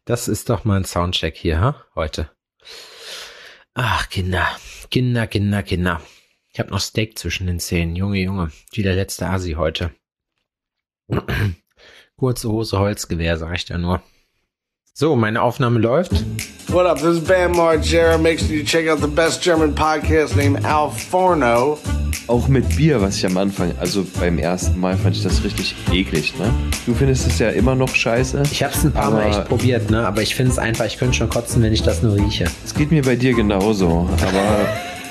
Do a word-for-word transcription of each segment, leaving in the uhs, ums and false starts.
Das ist doch mal ein Soundcheck hier, ha? Heute. Ach, Kinder. Kinder, Kinder, Kinder. Ich habe noch Steak zwischen den Zähnen. Junge, Junge. Wie der letzte Asi heute. Kurze Hose, Holzgewehr, sag ich da nur. So, meine Aufnahme läuft. What up, this is Bam Margera. Make sure you check out the best German podcast named Al Forno. Auch mit Bier, was ich am Anfang, also beim ersten Mal fand ich das richtig eklig, ne? Du findest es ja immer noch scheiße. Ich hab's ein paar aber Mal echt probiert, ne? Aber ich finde es einfach, ich könnte schon kotzen, wenn ich das nur rieche. Es geht mir bei dir genauso, aber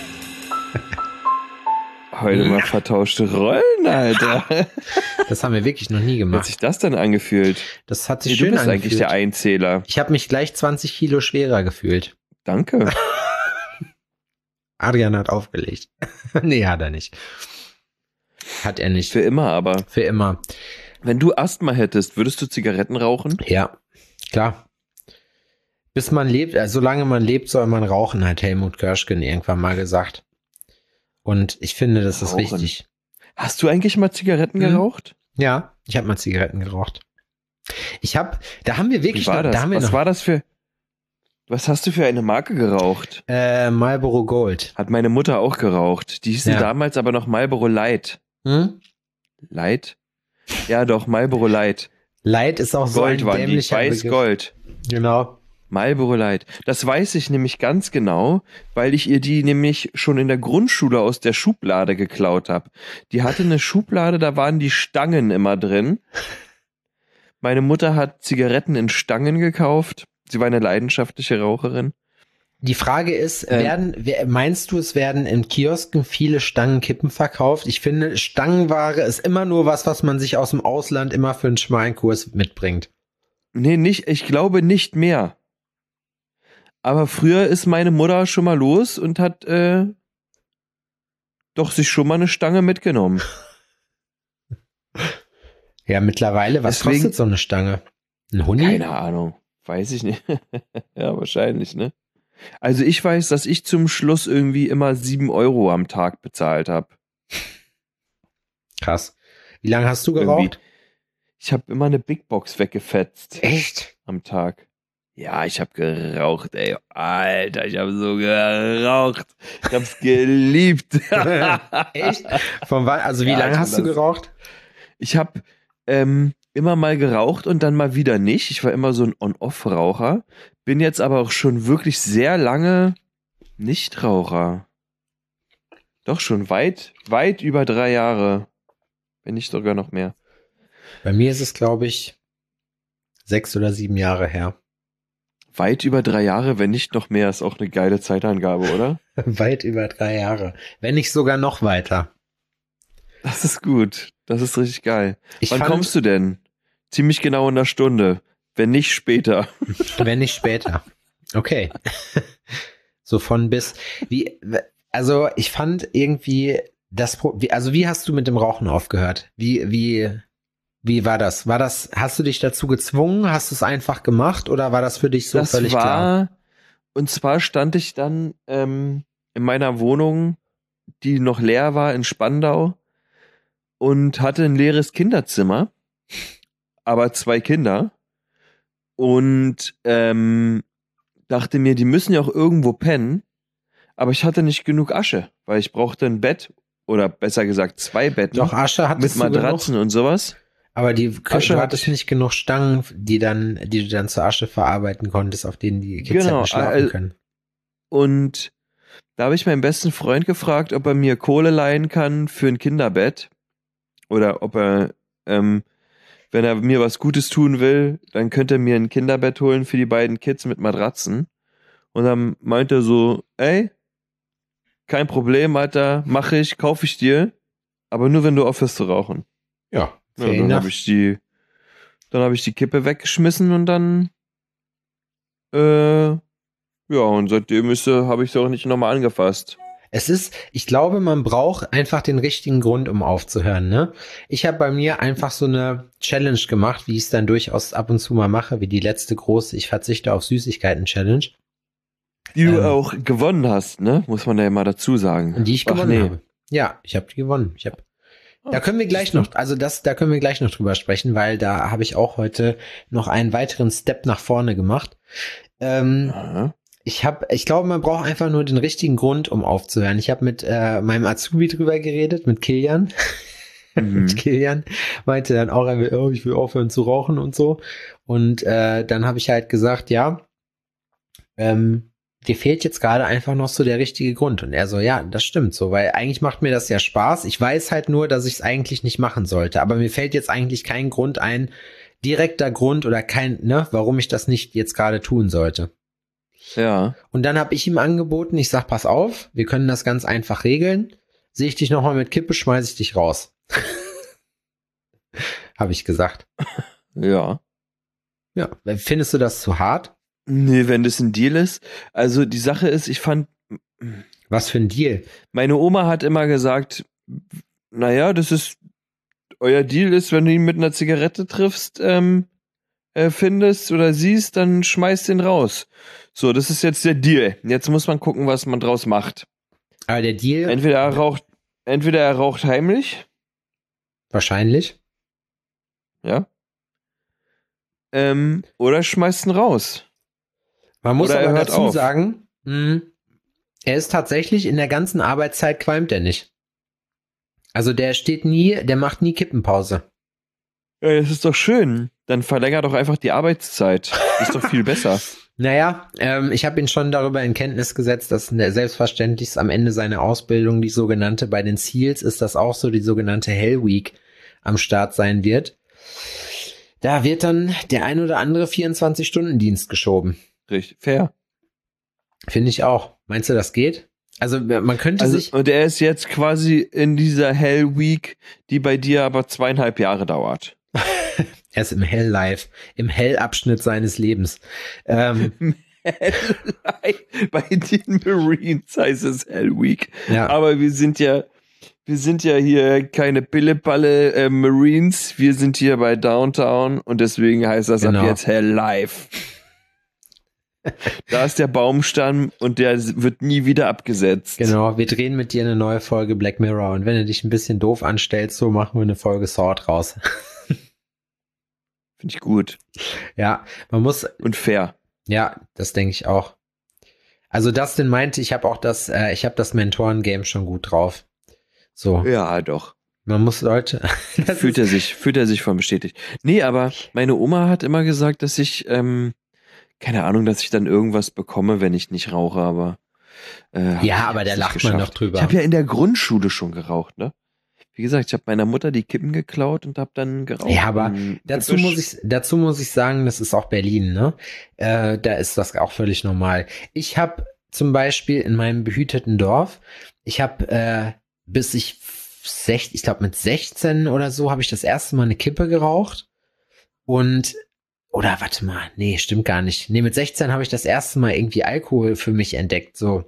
heute mal vertauschte Rollen, Alter. Das haben wir wirklich noch nie gemacht. Wie hat sich das denn angefühlt? Das hat sich Nee, schön du bist angefühlt. eigentlich der Einzähler. Ich habe mich gleich zwanzig Kilo schwerer gefühlt. Danke. Adrian hat aufgelegt. Nee, hat er nicht. Hat er nicht. Für immer aber. Für immer. Wenn du Asthma hättest, würdest du Zigaretten rauchen? Ja, klar. Bis man lebt, also solange man lebt, soll man rauchen, hat Helmut Körschgen irgendwann mal gesagt. Und ich finde, das ist Rauchen. richtig. Hast du eigentlich mal Zigaretten Mhm. geraucht? Ja, ich habe mal Zigaretten geraucht. Ich habe, da haben wir wirklich Wie war noch, das? da haben wir Was noch, war das für... Was hast du für eine Marke geraucht? äh, Marlboro Gold. Hat meine Mutter auch geraucht. Die hießen Ja. damals aber noch Marlboro Light. Hm? Light? Ja, doch, Marlboro Light. Light ist auch so Gold ein waren die. dämlicher Begriff. Weiß-Gold. Genau. Marlboro Light. Das weiß ich nämlich ganz genau, weil ich ihr die nämlich schon in der Grundschule aus der Schublade geklaut habe. Die hatte eine Schublade, da waren die Stangen immer drin. Meine Mutter hat Zigaretten in Stangen gekauft. Sie war eine leidenschaftliche Raucherin. Die Frage ist, Ähm. werden, wer- meinst du, es werden in Kiosken viele Stangenkippen verkauft? Ich finde, Stangenware ist immer nur was, was man sich aus dem Ausland immer für einen schmalen Kurs mitbringt. Nee, nicht, ich glaube nicht mehr. Aber früher ist meine Mutter schon mal los und hat äh, doch sich schon mal eine Stange mitgenommen. Ja, mittlerweile, was Deswegen- kostet so eine Stange? Ein Huni? Keine Ahnung. Weiß ich nicht. Ja, wahrscheinlich, ne? Also ich weiß, dass ich zum Schluss irgendwie immer sieben Euro am Tag bezahlt habe. Krass. Wie lange hast du geraucht? Ich habe immer eine Big Box weggefetzt Echt? am Tag. Ja, ich habe geraucht, ey. Alter, ich habe so geraucht. Ich hab's geliebt. Echt? Von wann, also wie Ja, lange ich hast du bin das- geraucht? Ich habe ähm, immer mal geraucht und dann mal wieder nicht. Ich war immer so ein On-Off-Raucher. Bin jetzt aber auch schon wirklich sehr lange Nichtraucher. Doch schon weit, weit über drei Jahre. Wenn nicht sogar noch mehr. Bei mir ist es, glaube ich, sechs oder sieben Jahre her. Weit über drei Jahre, wenn nicht noch mehr, ist auch eine geile Zeitangabe, oder? Weit über drei Jahre. Wenn nicht sogar noch weiter. Das ist gut. Das ist richtig geil. Ich Wann fand- kommst du denn? Ziemlich genau in einer Stunde. Wenn nicht später. Wenn nicht später. Okay. So von bis. Wie, also ich fand irgendwie das, Pro- wie, also wie hast du mit dem Rauchen aufgehört? Wie, wie, wie war das? War das, hast du dich dazu gezwungen? Hast du es einfach gemacht oder war das für dich so das völlig war, klar? Und zwar stand ich dann ähm, in meiner Wohnung, die noch leer war in Spandau und hatte ein leeres Kinderzimmer, aber zwei Kinder und ähm, dachte mir, die müssen ja auch irgendwo pennen, aber ich hatte nicht genug Asche, weil ich brauchte ein Bett oder besser gesagt zwei Betten Doch, Asche mit hattest du Matratzen genug, und sowas. aber die, Asche du hatte hattest ich- nicht genug Stangen, die dann, die du dann zur Asche verarbeiten konntest, auf denen die Kids Genau, hätten schlafen äh, können. Und da habe ich meinen besten Freund gefragt, ob er mir Kohle leihen kann für ein Kinderbett. Oder ob er, ähm, wenn er mir was Gutes tun will, dann könnte er mir ein Kinderbett holen für die beiden Kids mit Matratzen. Und dann meinte er so, ey, kein Problem, Alter, mache ich, kaufe ich dir, aber nur wenn du aufhörst zu rauchen. Ja, Ja, fair dann enough. habe ich die, dann habe ich die Kippe weggeschmissen und dann, äh, ja, und seitdem ist, äh, habe ich sie auch nicht nochmal angefasst. Es ist, ich glaube, man braucht einfach den richtigen Grund, um aufzuhören, ne? Ich habe bei mir einfach so eine Challenge gemacht, wie ich es dann durchaus ab und zu mal mache, wie die letzte große Ich verzichte auf Süßigkeiten-Challenge, Die du Ähm. auch gewonnen hast, ne? Muss man ja mal dazu sagen. die ich Ach, gewonnen nee. habe. Ja, ich habe die gewonnen. Ich habe Da können wir gleich noch, also das, da können wir gleich noch drüber sprechen, weil da habe ich auch heute noch einen weiteren Step nach vorne gemacht. Ähm, Aha. ich habe, ich glaube, man braucht einfach nur den richtigen Grund, um aufzuhören. Ich habe mit äh, meinem Azubi drüber geredet, mit Kilian. Mhm. mit Kilian meinte dann auch, er will, oh, ich will aufhören zu rauchen und so. Und äh, dann habe ich halt gesagt, ja, ähm, dir fehlt jetzt gerade einfach noch so der richtige Grund. Und er so, ja, das stimmt so, weil eigentlich macht mir das ja Spaß. Ich weiß halt nur, dass ich es eigentlich nicht machen sollte. Aber mir fällt jetzt eigentlich kein Grund ein, direkter Grund oder kein, ne, warum ich das nicht jetzt gerade tun sollte. Ja. Und dann habe ich ihm angeboten, ich sag, pass auf, wir können das ganz einfach regeln. Sehe ich dich nochmal mit Kippe, schmeiß ich dich raus. Habe ich gesagt. Ja. Ja, findest du das zu hart? Nee, wenn das ein Deal ist. Also die Sache ist, ich fand, Was für ein Deal? meine Oma hat immer gesagt, naja, das ist, euer Deal ist, wenn du ihn mit einer Zigarette triffst, ähm, äh, findest oder siehst, dann schmeißt ihn raus. So, das ist jetzt der Deal. Jetzt muss man gucken, was man draus macht. Aber der Deal, Entweder er raucht, entweder er raucht heimlich, wahrscheinlich. ja, ähm, oder schmeißt ihn raus. Man muss Oder er aber hört dazu auf. sagen, mh, er ist tatsächlich in der ganzen Arbeitszeit qualmt er nicht. Also der steht nie, der macht nie Kippenpause. Ja, das ist doch schön. Dann verlängert doch einfach die Arbeitszeit. Ist doch viel besser. Naja, ähm, ich habe ihn schon darüber in Kenntnis gesetzt, dass ne, selbstverständlich am Ende seiner Ausbildung die sogenannte, bei den SEALs ist das auch so, die sogenannte Hell Week am Start sein wird. Da wird dann der ein oder andere vierundzwanzig-Stunden-Dienst geschoben. Richtig. Fair. Finde ich auch. Meinst du, das geht? Also man könnte Also, sich... und er ist jetzt quasi in dieser Hell Week, die bei dir aber zweieinhalb Jahre dauert. Er ist im Hell-Life, im Hell-Abschnitt seines Lebens. Ähm, Bei den Marines heißt es Hell Week. ja, Aber wir sind ja, wir sind ja hier keine Pillepalle äh, Marines. Wir sind hier bei Downtown und deswegen heißt das Genau. ab jetzt Hell Life. Da ist der Baumstamm und der wird nie wieder abgesetzt. genau. Wir drehen mit dir eine neue Folge Black Mirror und wenn du dich ein bisschen doof anstellst, so machen wir eine Folge Sword raus. Finde ich gut. Ja, man muss... Und fair. Ja, das denke ich auch. Also Dustin meinte, ich habe auch das, äh, ich habe das Mentoren-Game schon gut drauf. So, Ja, doch. man muss Leute. das Fühlt ist- er sich, fühlt er sich von bestätigt. Nee, aber meine Oma hat immer gesagt, dass ich, ähm, keine Ahnung, dass ich dann irgendwas bekomme, wenn ich nicht rauche, aber äh, hab Ja, ich- aber hab's da nicht lacht man geschafft. doch drüber. Ich habe ja in der Grundschule schon geraucht, ne? Wie gesagt, ich habe meiner Mutter die Kippen geklaut und habe dann geraucht. Ja, aber im Dazu Gebüsch. muss ich, dazu muss ich sagen, das ist auch Berlin, ne? Äh, da ist das auch völlig normal. Ich habe zum Beispiel in meinem behüteten Dorf, ich habe äh, bis ich sech, ich glaube mit sechzehn oder so, habe ich das erste Mal eine Kippe geraucht und oder warte mal, nee, stimmt gar nicht. Nee, mit sechzehn habe ich das erste Mal irgendwie Alkohol für mich entdeckt, so.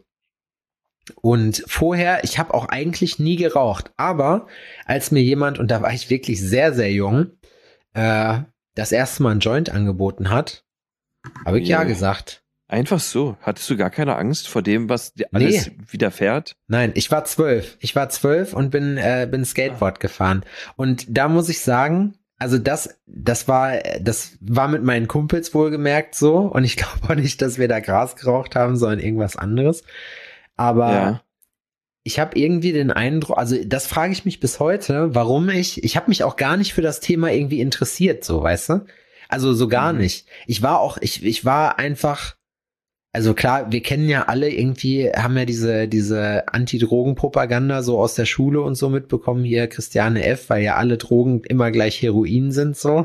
Und vorher, ich habe auch eigentlich nie geraucht, aber als mir jemand, und da war ich wirklich sehr, sehr jung, äh, das erste Mal ein Joint angeboten hat, habe ich ja Yeah. gesagt. Einfach so. Hattest du gar keine Angst vor dem, was dir alles Nee. widerfährt? Nein, ich war zwölf. Ich war zwölf und bin, äh, bin Skateboard gefahren. Und da muss ich sagen, also das, das war, das war mit meinen Kumpels wohlgemerkt so. Und ich glaube auch nicht, dass wir da Gras geraucht haben, sondern irgendwas anderes. Aber Ja. ich habe irgendwie den Eindruck, also das frage ich mich bis heute, warum ich, ich habe mich auch gar nicht für das Thema irgendwie interessiert, so, weißt du? Also so gar Mhm. nicht. Ich war auch, ich, ich war einfach, also klar, wir kennen ja alle irgendwie, haben ja diese, diese Anti-Drogen-Propaganda so aus der Schule und so mitbekommen, hier Christiane F., weil ja alle Drogen immer gleich Heroin sind, so.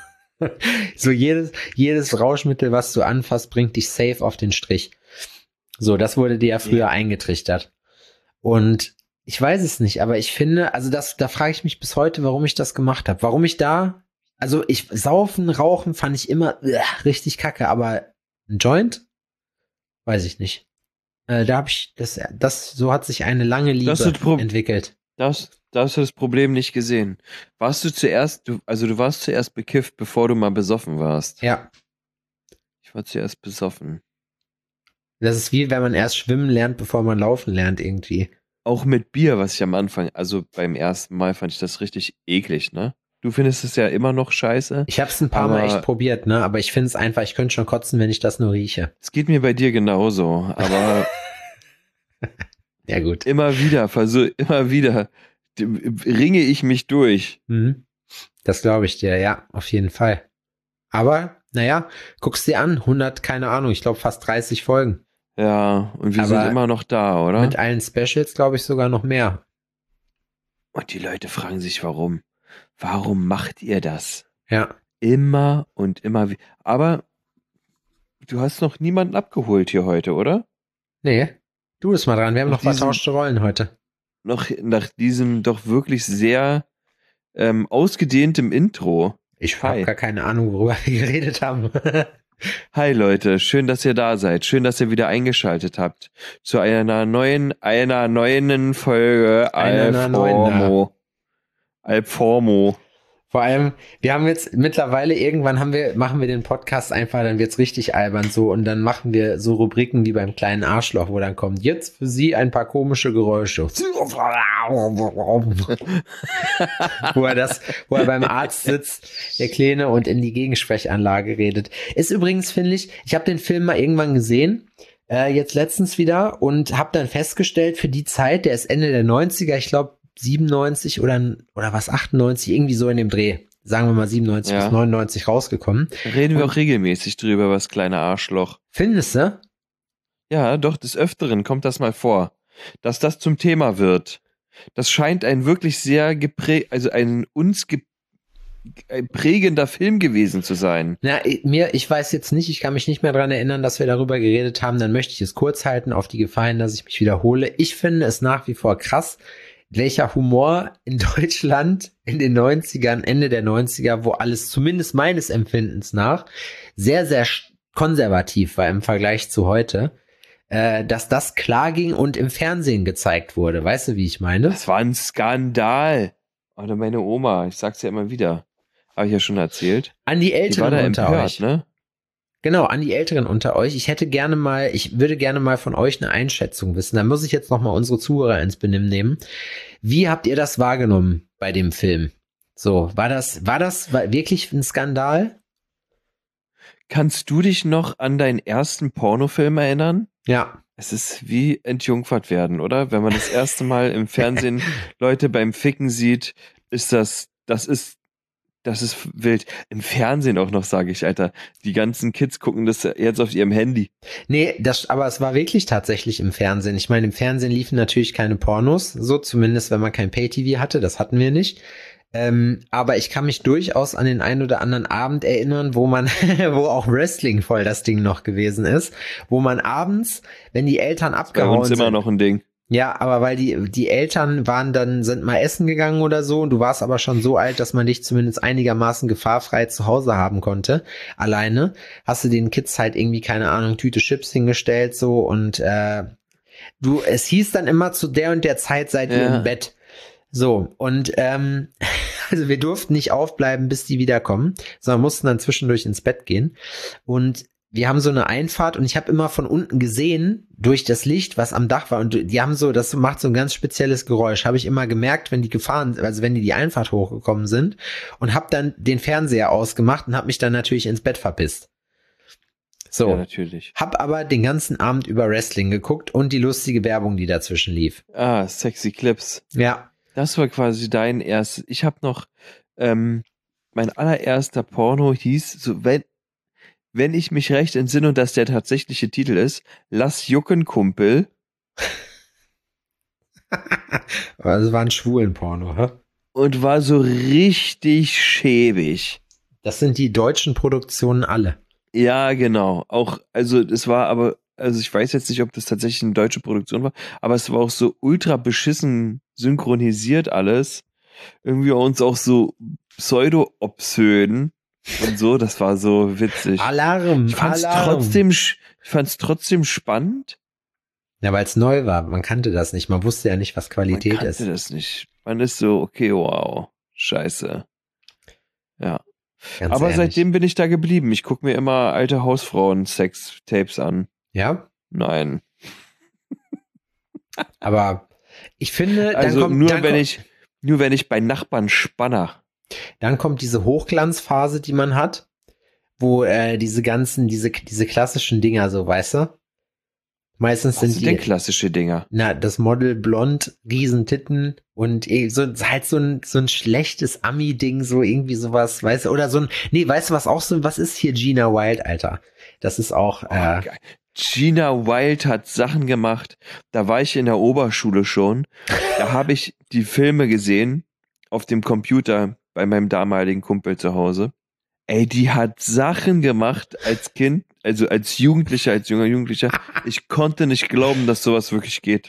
So jedes, jedes Rauschmittel, was du anfasst, bringt dich safe auf den Strich. So, das wurde dir ja früher Ja. eingetrichtert. Und ich weiß es nicht, aber ich finde, also das, da frage ich mich bis heute, warum ich das gemacht habe. Warum ich da, also ich, Saufen, Rauchen fand ich immer äh, richtig kacke, aber ein Joint? Weiß ich nicht. Äh, da habe ich, das, das, so hat sich eine lange Liebe Das ist Pro- entwickelt. Das, da hast du das Problem nicht gesehen. Warst du zuerst, du, also du warst zuerst bekifft, bevor du mal besoffen warst. Ja, Ich war zuerst besoffen. das ist wie, wenn man erst schwimmen lernt, bevor man laufen lernt irgendwie. auch mit Bier, was ich am Anfang, also beim ersten Mal fand ich das richtig eklig, ne? Du findest es ja immer noch scheiße. Ich habe es ein paar Mal Aber- echt probiert, ne? Aber ich finde es einfach, ich könnte schon kotzen, wenn ich das nur rieche. Es geht mir bei dir genauso, aber Ja, gut. immer wieder, versuch, immer wieder d- ringe ich mich durch. Mhm. Das glaube ich dir, ja, auf jeden Fall. Aber, naja, guck's dir an, hundert, keine Ahnung, ich glaube fast dreißig Folgen. Ja, und wir Aber sind immer noch da, oder? Mit allen Specials, glaube ich, sogar noch mehr. Und die Leute fragen sich, warum? Warum macht ihr das? Ja. Immer und immer wieder. Aber du hast noch niemanden abgeholt hier heute, oder? Nee, du bist mal dran, wir haben Nach noch diesem- vertauschte Rollen heute. Noch nach diesem doch wirklich sehr ähm, ausgedehntem Intro. Ich Hi. habe gar keine Ahnung, worüber wir geredet haben. Hi Leute, schön, dass ihr da seid. Schön, dass ihr wieder eingeschaltet habt zu einer neuen, einer neuen Folge Einer neuen, Alformo. Alformo. Vor allem, wir haben jetzt mittlerweile irgendwann haben wir, machen wir den Podcast einfach, dann wird's richtig albern so und dann machen wir so Rubriken wie beim kleinen Arschloch, wo dann kommt jetzt für Sie ein paar komische Geräusche. wo er das, wo er beim Arzt sitzt, der Kleine und in die Gegensprechanlage redet. Ist übrigens, finde ich, ich habe den Film mal irgendwann gesehen, äh, jetzt letztens wieder und habe dann festgestellt, für die Zeit, der ist Ende der neunziger, ich glaube siebenundneunzig oder, oder was, achtundneunzig, irgendwie so in dem Dreh. Sagen wir mal siebenundneunzig Ja. bis neunundneunzig rausgekommen. Da reden wir auch regelmäßig drüber, was kleine Arschloch. Findest du? Ja, doch, des Öfteren kommt das mal vor, dass das zum Thema wird. Das scheint ein wirklich sehr geprägt, also ein uns ge ein prägender Film gewesen zu sein. Na, ich- mir, ich weiß jetzt nicht, ich kann mich nicht mehr dran erinnern, dass wir darüber geredet haben, dann möchte ich es kurz halten, auf die Gefahr hin, dass ich mich wiederhole. Ich finde es nach wie vor krass, welcher Humor in Deutschland in den neunzigern, Ende der neunziger, wo alles zumindest meines Empfindens nach sehr, sehr sch- konservativ war im Vergleich zu heute, äh, dass das klar ging und im Fernsehen gezeigt wurde. Weißt du, wie ich meine? Das war ein Skandal. Oder meine Oma, ich sag's ja immer wieder. Habe ich ja schon erzählt. An die Die war Älteren da unter empört, euch. ne? Genau, an die Älteren unter euch. Ich hätte gerne mal, ich würde gerne mal von euch eine Einschätzung wissen. Da muss ich jetzt noch mal unsere Zuhörer ins Benimm nehmen. Wie habt ihr das wahrgenommen bei dem Film? So, war das, war das war wirklich ein Skandal? Kannst du dich noch an deinen ersten Pornofilm erinnern? Ja. Es ist wie entjungfert werden, oder? Wenn man das erste Mal im Fernsehen Leute beim Ficken sieht, ist das, das ist, das ist wild. Im Fernsehen auch noch, sage ich, Alter. Die ganzen Kids gucken das jetzt auf ihrem Handy. Nee, das, aber es war wirklich tatsächlich im Fernsehen. Ich meine, im Fernsehen liefen natürlich keine Pornos, so zumindest, wenn man kein Pay-T V hatte, das hatten wir nicht. Ähm, aber ich kann mich durchaus an den einen oder anderen Abend erinnern, wo man, wo auch Wrestling voll das Ding noch gewesen ist, wo man abends, wenn die Eltern Bei abgehauen uns immer sind, noch ein Ding. ja, aber weil die, die Eltern waren dann, sind mal essen gegangen oder so und du warst aber schon so alt, dass man dich zumindest einigermaßen gefahrfrei zu Hause haben konnte, alleine, hast du den Kids halt irgendwie, keine Ahnung, Tüte Chips hingestellt so und äh, du, es hieß dann immer zu der und der Zeit seid ihr Ja. im Bett. So, und ähm, also wir durften nicht aufbleiben, bis die wiederkommen, sondern mussten dann zwischendurch ins Bett gehen und wir haben so eine Einfahrt und ich habe immer von unten gesehen, durch das Licht, was am Dach war. Und die haben so, das macht so ein ganz spezielles Geräusch. Habe ich immer gemerkt, wenn die gefahren, also wenn die die Einfahrt hochgekommen sind. Und habe dann den Fernseher ausgemacht und habe mich dann natürlich ins Bett verpisst. So, Ja, natürlich. hab aber den ganzen Abend über Wrestling geguckt und die lustige Werbung, die dazwischen lief. Ah, Sexy Clips. Ja, Das war quasi dein erstes. Ich habe noch, ähm, mein allererster Porno hieß, so wenn, wenn ich mich recht entsinne und das der tatsächliche Titel ist, Lass jucken, Kumpel. also war ein Schwulenporno, hä? Und war so richtig schäbig. Das sind die deutschen Produktionen alle. Ja, genau. Auch, also es war aber, also ich weiß jetzt nicht, ob das tatsächlich eine deutsche Produktion war, aber es war auch so ultra beschissen synchronisiert alles. Irgendwie uns auch so pseudo-obszön und so. Das war so witzig. Alarm, Ich fand's Alarm. trotzdem, sch- ich fand's trotzdem spannend. Ja, weil es neu war. Man kannte das nicht. Man wusste ja nicht, was Man Qualität kannte ist. das nicht. Man ist so, okay, wow, scheiße. Ja. Ganz Aber ehrlich. seitdem bin ich da geblieben. Ich gucke mir immer alte Hausfrauen-Sex-Tapes an. Ja, Nein. aber Ich finde, dann Also kommt, nur dann wenn kommt, ich, nur wenn ich bei Nachbarn spanner. dann kommt diese Hochglanzphase, die man hat, wo äh, diese ganzen, diese, diese klassischen Dinger so, weißt du? Meistens Was sind sind die, denn klassische Dinger? na, das Model blond, Riesentitten und eh so halt so ein, so ein schlechtes Ami-Ding, so irgendwie sowas, weißt du, oder so ein, nee, weißt du, was auch so, was ist hier Gina Wild, Alter? Das ist auch, Oh, äh, geil. Gina Wild hat Sachen gemacht. Da war ich in der Oberschule schon. Da habe ich die Filme gesehen auf dem Computer bei meinem damaligen Kumpel zu Hause. Ey, die hat Sachen gemacht als Kind, also als Jugendlicher, als junger Jugendlicher. Ich konnte nicht glauben, dass sowas wirklich geht.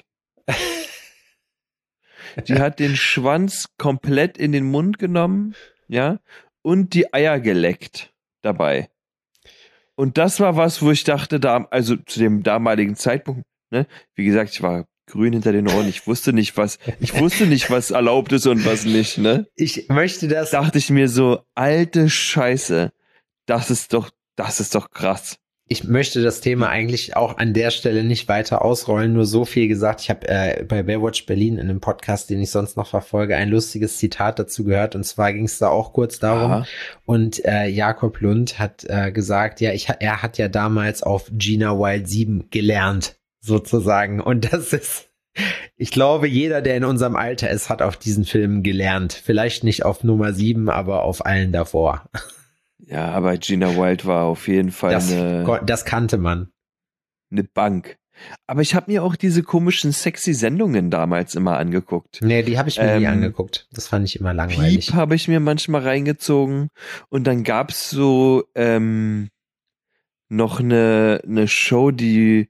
Die hat den Schwanz komplett in den Mund genommen, ja, und die Eier geleckt dabei. Und das war was, wo ich dachte, da, also zu dem damaligen Zeitpunkt, ne, wie gesagt, ich war grün hinter den Ohren, ich wusste nicht, was, ich wusste nicht, was erlaubt ist und was nicht, ne? ich möchte das, Dachte ich mir so, alte Scheiße, das ist doch, das ist doch krass. ich möchte das Thema eigentlich auch an der Stelle nicht weiter ausrollen, nur so viel gesagt. Ich habe äh, bei Baywatch Berlin in einem Podcast, den ich sonst noch verfolge, ein lustiges Zitat dazu gehört. Und zwar ging es da auch kurz darum. Aha. Und äh, Jakob Lund hat äh, gesagt, ja, ich, er hat ja damals auf Gina Wild sieben gelernt, sozusagen. Und das ist, ich glaube, jeder, der in unserem Alter ist, hat auf diesen Filmen gelernt. Vielleicht nicht auf Nummer sieben, aber auf allen davor. Ja, aber Gina Wild war auf jeden Fall Das, eine, das kannte man. eine Bank. Aber ich habe mir auch diese komischen sexy Sendungen damals immer angeguckt. Nee, die habe ich mir nie Ähm, angeguckt. Das fand ich immer langweilig. Piep habe ich mir manchmal reingezogen und dann gab's so ähm, noch eine eine Show, die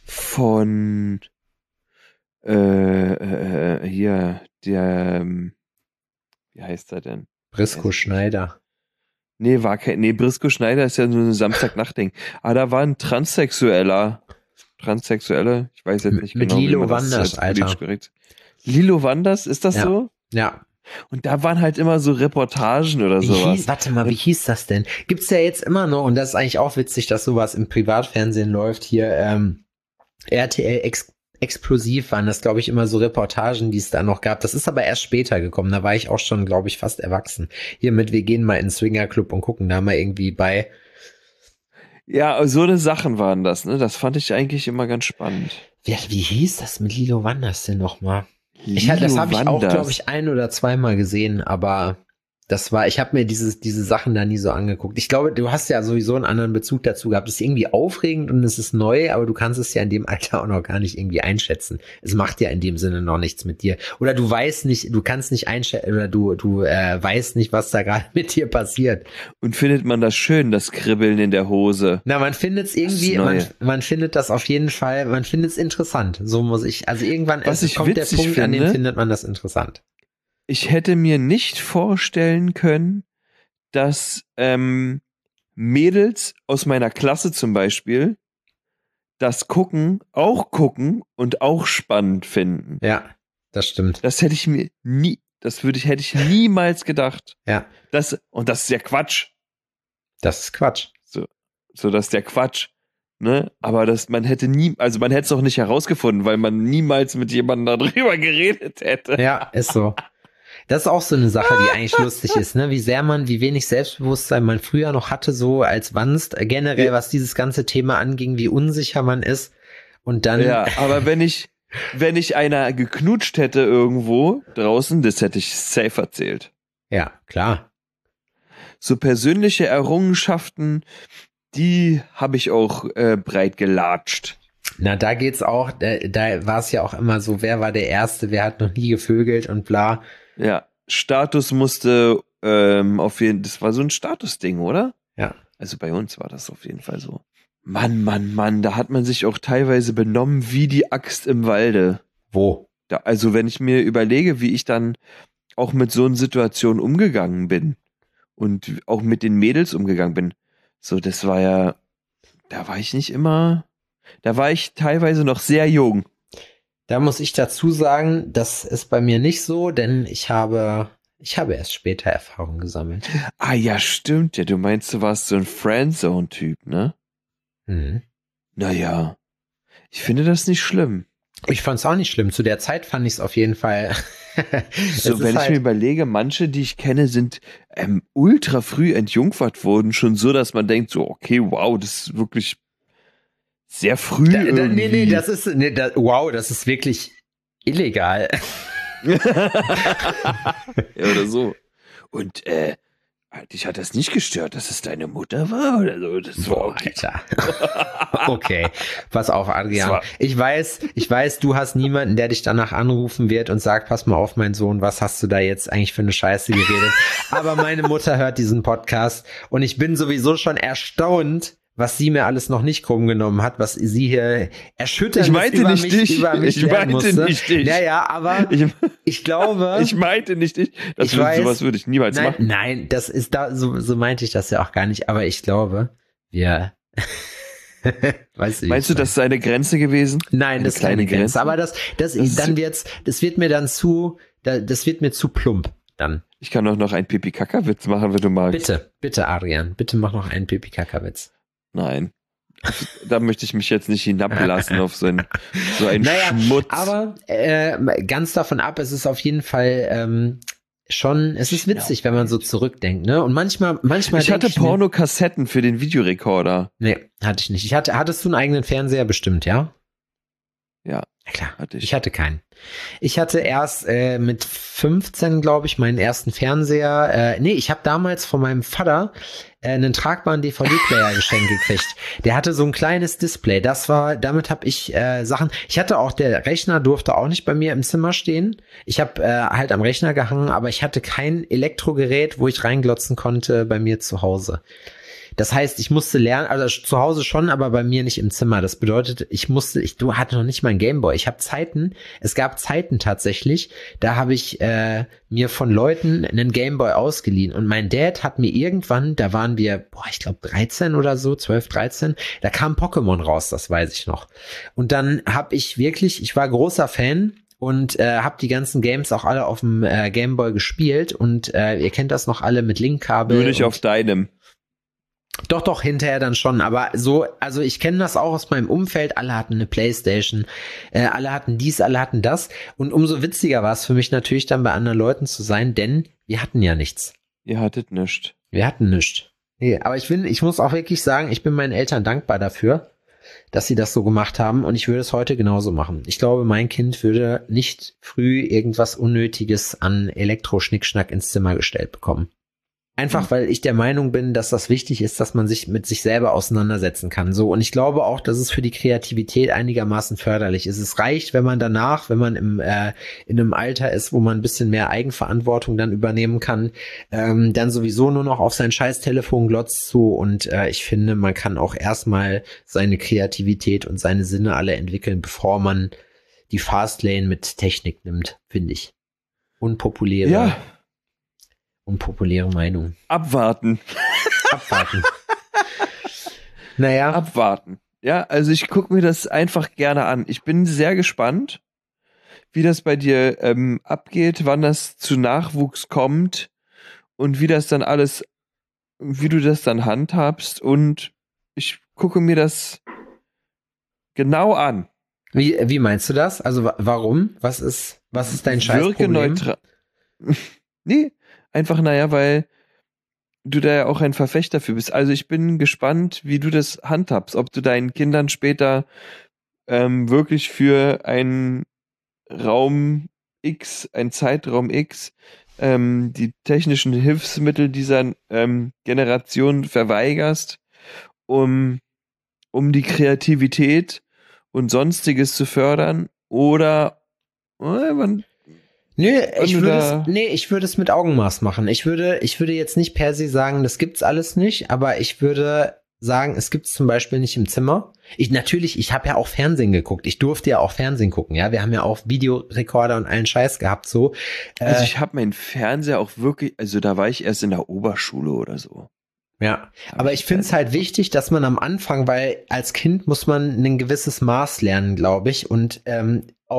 von äh, äh, hier der ähm, wie heißt er denn? Brisco Schneider. Nee, war kein, nee, Brisco Schneider ist ja nur ein Samstagnachtding. Aber da war ein Transsexueller, Transsexuelle, ich weiß jetzt nicht Mit genau, Lilo wie man das Wanders, als politisch Alter. korrekt. Lilo Wanders, ist das Ja. so? Ja. Und da waren halt immer so Reportagen oder Wie sowas. hieß, warte mal, wie hieß das denn? Gibt's ja jetzt immer noch, und das ist eigentlich auch witzig, dass sowas im Privatfernsehen läuft, hier ähm, R T L Ex Explosiv waren das, glaube ich, immer so Reportagen, die es da noch gab. Das ist aber erst später gekommen. Da war ich auch schon, glaube ich, fast erwachsen. Hiermit, wir gehen mal in den Swingerclub und gucken da mal irgendwie bei. Ja, so eine Sachen waren das, ne? Das fand ich eigentlich immer ganz spannend. Wie, wie hieß das mit Lilo Wanders denn nochmal? Ich, Lilo das habe ich auch, Wanders. glaube ich, ein oder zweimal gesehen, aber das war, ich habe mir dieses, diese Sachen da nie so angeguckt. Ich glaube, du hast ja sowieso einen anderen Bezug dazu gehabt. Es ist irgendwie aufregend und es ist neu, aber du kannst es ja in dem Alter auch noch gar nicht irgendwie einschätzen. Es macht ja in dem Sinne noch nichts mit dir. Oder du weißt nicht, du kannst nicht einschätzen, oder du, du äh, weißt nicht, was da gerade mit dir passiert. Und findet man das schön, das Kribbeln in der Hose? Na, man findet es irgendwie, Das man, Neue. man findet das auf jeden Fall, man findet es interessant. So muss ich, also irgendwann Was es ich kommt der witzig Punkt, an dem finde- findet man das interessant. Ich hätte mir nicht vorstellen können, dass ähm, Mädels aus meiner Klasse zum Beispiel das gucken, auch gucken und auch spannend finden. Ja, das stimmt. Das hätte ich mir nie, das würde ich, hätte ich niemals gedacht. Ja, Das, und das ist ja Quatsch. das ist Quatsch. So, das ist der Quatsch. Ne? Aber das, man hätte nie, also man hätte es auch nicht herausgefunden, weil man niemals mit jemandem darüber geredet hätte. Ja, ist so. Das ist auch so eine Sache, die eigentlich lustig ist, ne? Wie sehr man, wie wenig Selbstbewusstsein man früher noch hatte, so als Wanst, generell, was dieses ganze Thema anging, wie unsicher man ist. Und dann, Ja, aber wenn ich, wenn ich einer geknutscht hätte irgendwo draußen, das hätte ich safe erzählt. ja, klar. So persönliche Errungenschaften, die habe ich auch äh, breit gelatscht. Na, da geht's auch, da, da war es ja auch immer so, wer war der Erste, wer hat noch nie gevögelt und bla. Ja, Status musste ähm, auf jeden, das war so ein Statusding, oder? Ja. Also bei uns war das auf jeden Fall so. Mann, Mann, Mann, da hat man sich auch teilweise benommen wie die Axt im Walde. Wo? Da, also wenn ich mir überlege, wie ich dann auch mit so einer Situation umgegangen bin und auch mit den Mädels umgegangen bin, so das war ja, da war ich nicht immer, da war ich teilweise noch sehr jung. Da muss ich dazu sagen, das ist bei mir nicht so, denn ich habe, ich habe erst später Erfahrung gesammelt. Ah ja, stimmt ja, du meinst, du warst so ein Friendzone-Typ, ne? Hm. Naja, ich finde das nicht schlimm. Ich fand es auch nicht schlimm. Zu der Zeit fand ich es auf jeden Fall. So, wenn ich halt mir überlege, manche, die ich kenne, sind ähm, ultra früh entjungfert worden, schon so, dass man denkt, so, okay, wow, das ist wirklich sehr früh. Da, da, irgendwie. nee, nee, das ist, nee, da, wow, das ist wirklich illegal. Ja, oder so. Und äh, dich hat das nicht gestört, dass es deine Mutter war oder so. Das war okay. Alter. Okay, pass auf, Adrian. Ich weiß, ich weiß, du hast niemanden, der dich danach anrufen wird und sagt, pass mal auf, mein Sohn, was hast du da jetzt eigentlich für eine Scheiße geredet? Aber meine Mutter hört diesen Podcast und ich bin sowieso schon erstaunt, was sie mir alles noch nicht krumm genommen hat, was sie hier erschüttert über nicht mich, dich. über mich ich meinte musste. nicht dich. Ja, ja, aber ich, ich glaube... Ich meinte nicht dich. Das ich würde, weiß, sowas würde ich niemals nein, machen. Nein, das ist da, so, so meinte ich das ja auch gar nicht, aber ich glaube, wir... weißt du, Meinst du, das ist eine Grenze gewesen? Nein, eine das ist keine Grenze, Grenze, aber das, das, das dann wird's, das wird mir dann zu, das wird mir zu plump dann. Ich kann auch noch einen Pipi-Kaka-Witz machen, wenn du magst. Bitte, bitte, Adrian, bitte mach noch einen Pipi-Kaka-Witz. Nein. Da möchte ich mich jetzt nicht hinablassen auf so einen, so einen naja, Schmutz. Aber äh, ganz davon ab, es ist auf jeden Fall ähm, schon, es ist witzig, wenn man so zurückdenkt, ne? Und manchmal, manchmal. Ich hatte Pornokassetten für den Videorekorder. Nee, hatte ich nicht. Ich hatte, hattest du einen eigenen Fernseher bestimmt, ja? Ja. Ja klar, hatte ich. ich hatte keinen. Ich hatte erst äh, mit fünfzehn, glaube ich, meinen ersten Fernseher. Äh, nee, ich habe damals von meinem Vater äh, einen tragbaren D V D-Player geschenkt gekriegt. Der hatte so ein kleines Display. Das war, damit habe ich äh, Sachen. Ich hatte auch, der Rechner durfte auch nicht bei mir im Zimmer stehen. Ich habe äh, halt am Rechner gehangen, aber ich hatte kein Elektrogerät, wo ich reinglotzen konnte bei mir zu Hause. Das heißt, ich musste lernen, also zu Hause schon, aber bei mir nicht im Zimmer. Das bedeutet, ich musste, ich du hatte noch nicht mal ein Gameboy. Ich habe Zeiten, es gab Zeiten tatsächlich, da habe ich äh, mir von Leuten einen Gameboy ausgeliehen. Und mein Dad hat mir irgendwann, da waren wir, boah, ich glaube dreizehn oder so, zwölf, dreizehn, da kam Pokémon raus, das weiß ich noch. Und dann habe ich wirklich, ich war großer Fan, und äh, habe die ganzen Games auch alle auf dem äh, Gameboy gespielt. Und äh, ihr kennt das noch alle mit Linkkabel. Nur nicht auf deinem. Doch, doch, hinterher dann schon, aber so, also ich kenne das auch aus meinem Umfeld, alle hatten eine Playstation, äh, alle hatten dies, alle hatten das und umso witziger war es für mich natürlich dann bei anderen Leuten zu sein, denn wir hatten ja nichts. Ihr hattet nichts. Wir hatten nichts. Nee, aber ich bin, ich muss auch wirklich sagen, ich bin meinen Eltern dankbar dafür, dass sie das so gemacht haben und ich würde es heute genauso machen. Ich glaube, mein Kind würde nicht früh irgendwas Unnötiges an Elektroschnickschnack ins Zimmer gestellt bekommen. Einfach, weil ich der Meinung bin, dass das wichtig ist, dass man sich mit sich selber auseinandersetzen kann. So, und ich glaube auch, dass es für die Kreativität einigermaßen förderlich ist. Es reicht, wenn man danach, wenn man im äh, in einem Alter ist, wo man ein bisschen mehr Eigenverantwortung dann übernehmen kann, ähm, dann sowieso nur noch auf sein scheiß Telefon glotzt zu. Und äh, ich finde, man kann auch erstmal seine Kreativität und seine Sinne alle entwickeln, bevor man die Fastlane mit Technik nimmt, finde ich. Unpopuläre. Ja. Unpopuläre Meinung. Abwarten. Abwarten. Naja. Abwarten. Ja, also ich gucke mir das einfach gerne an. Ich bin sehr gespannt, wie das bei dir ähm, abgeht, wann das zu Nachwuchs kommt und wie das dann alles, wie du das dann handhabst. Und ich gucke mir das genau an. Wie, wie meinst du das? Also wa- warum? Was ist, was ist dein Scheißproblem? Wirke neutral. Nee, einfach, naja, weil du da ja auch ein Verfechter für bist. Also ich bin gespannt, wie du das handhabst, ob du deinen Kindern später ähm, wirklich für einen Raum X, einen Zeitraum X, ähm, die technischen Hilfsmittel dieser ähm, Generation verweigerst, um, um die Kreativität und Sonstiges zu fördern, oder äh, man Nö, ich du würde da- es, nee, ich würde es mit Augenmaß machen. Ich würde, ich würde jetzt nicht per se sagen, das gibt's alles nicht, aber ich würde sagen, es gibt's zum Beispiel nicht im Zimmer. Ich natürlich, ich habe ja auch Fernsehen geguckt. Ich durfte ja auch Fernsehen gucken. Ja, wir haben ja auch Videorekorder und allen Scheiß gehabt. So, Also äh, ich habe meinen Fernseher auch wirklich, also da war ich erst in der Oberschule oder so. ja. Hab Aber ich finde es halt wichtig, dass man am Anfang, weil als Kind muss man ein gewisses Maß lernen, glaube ich, und ähm, auch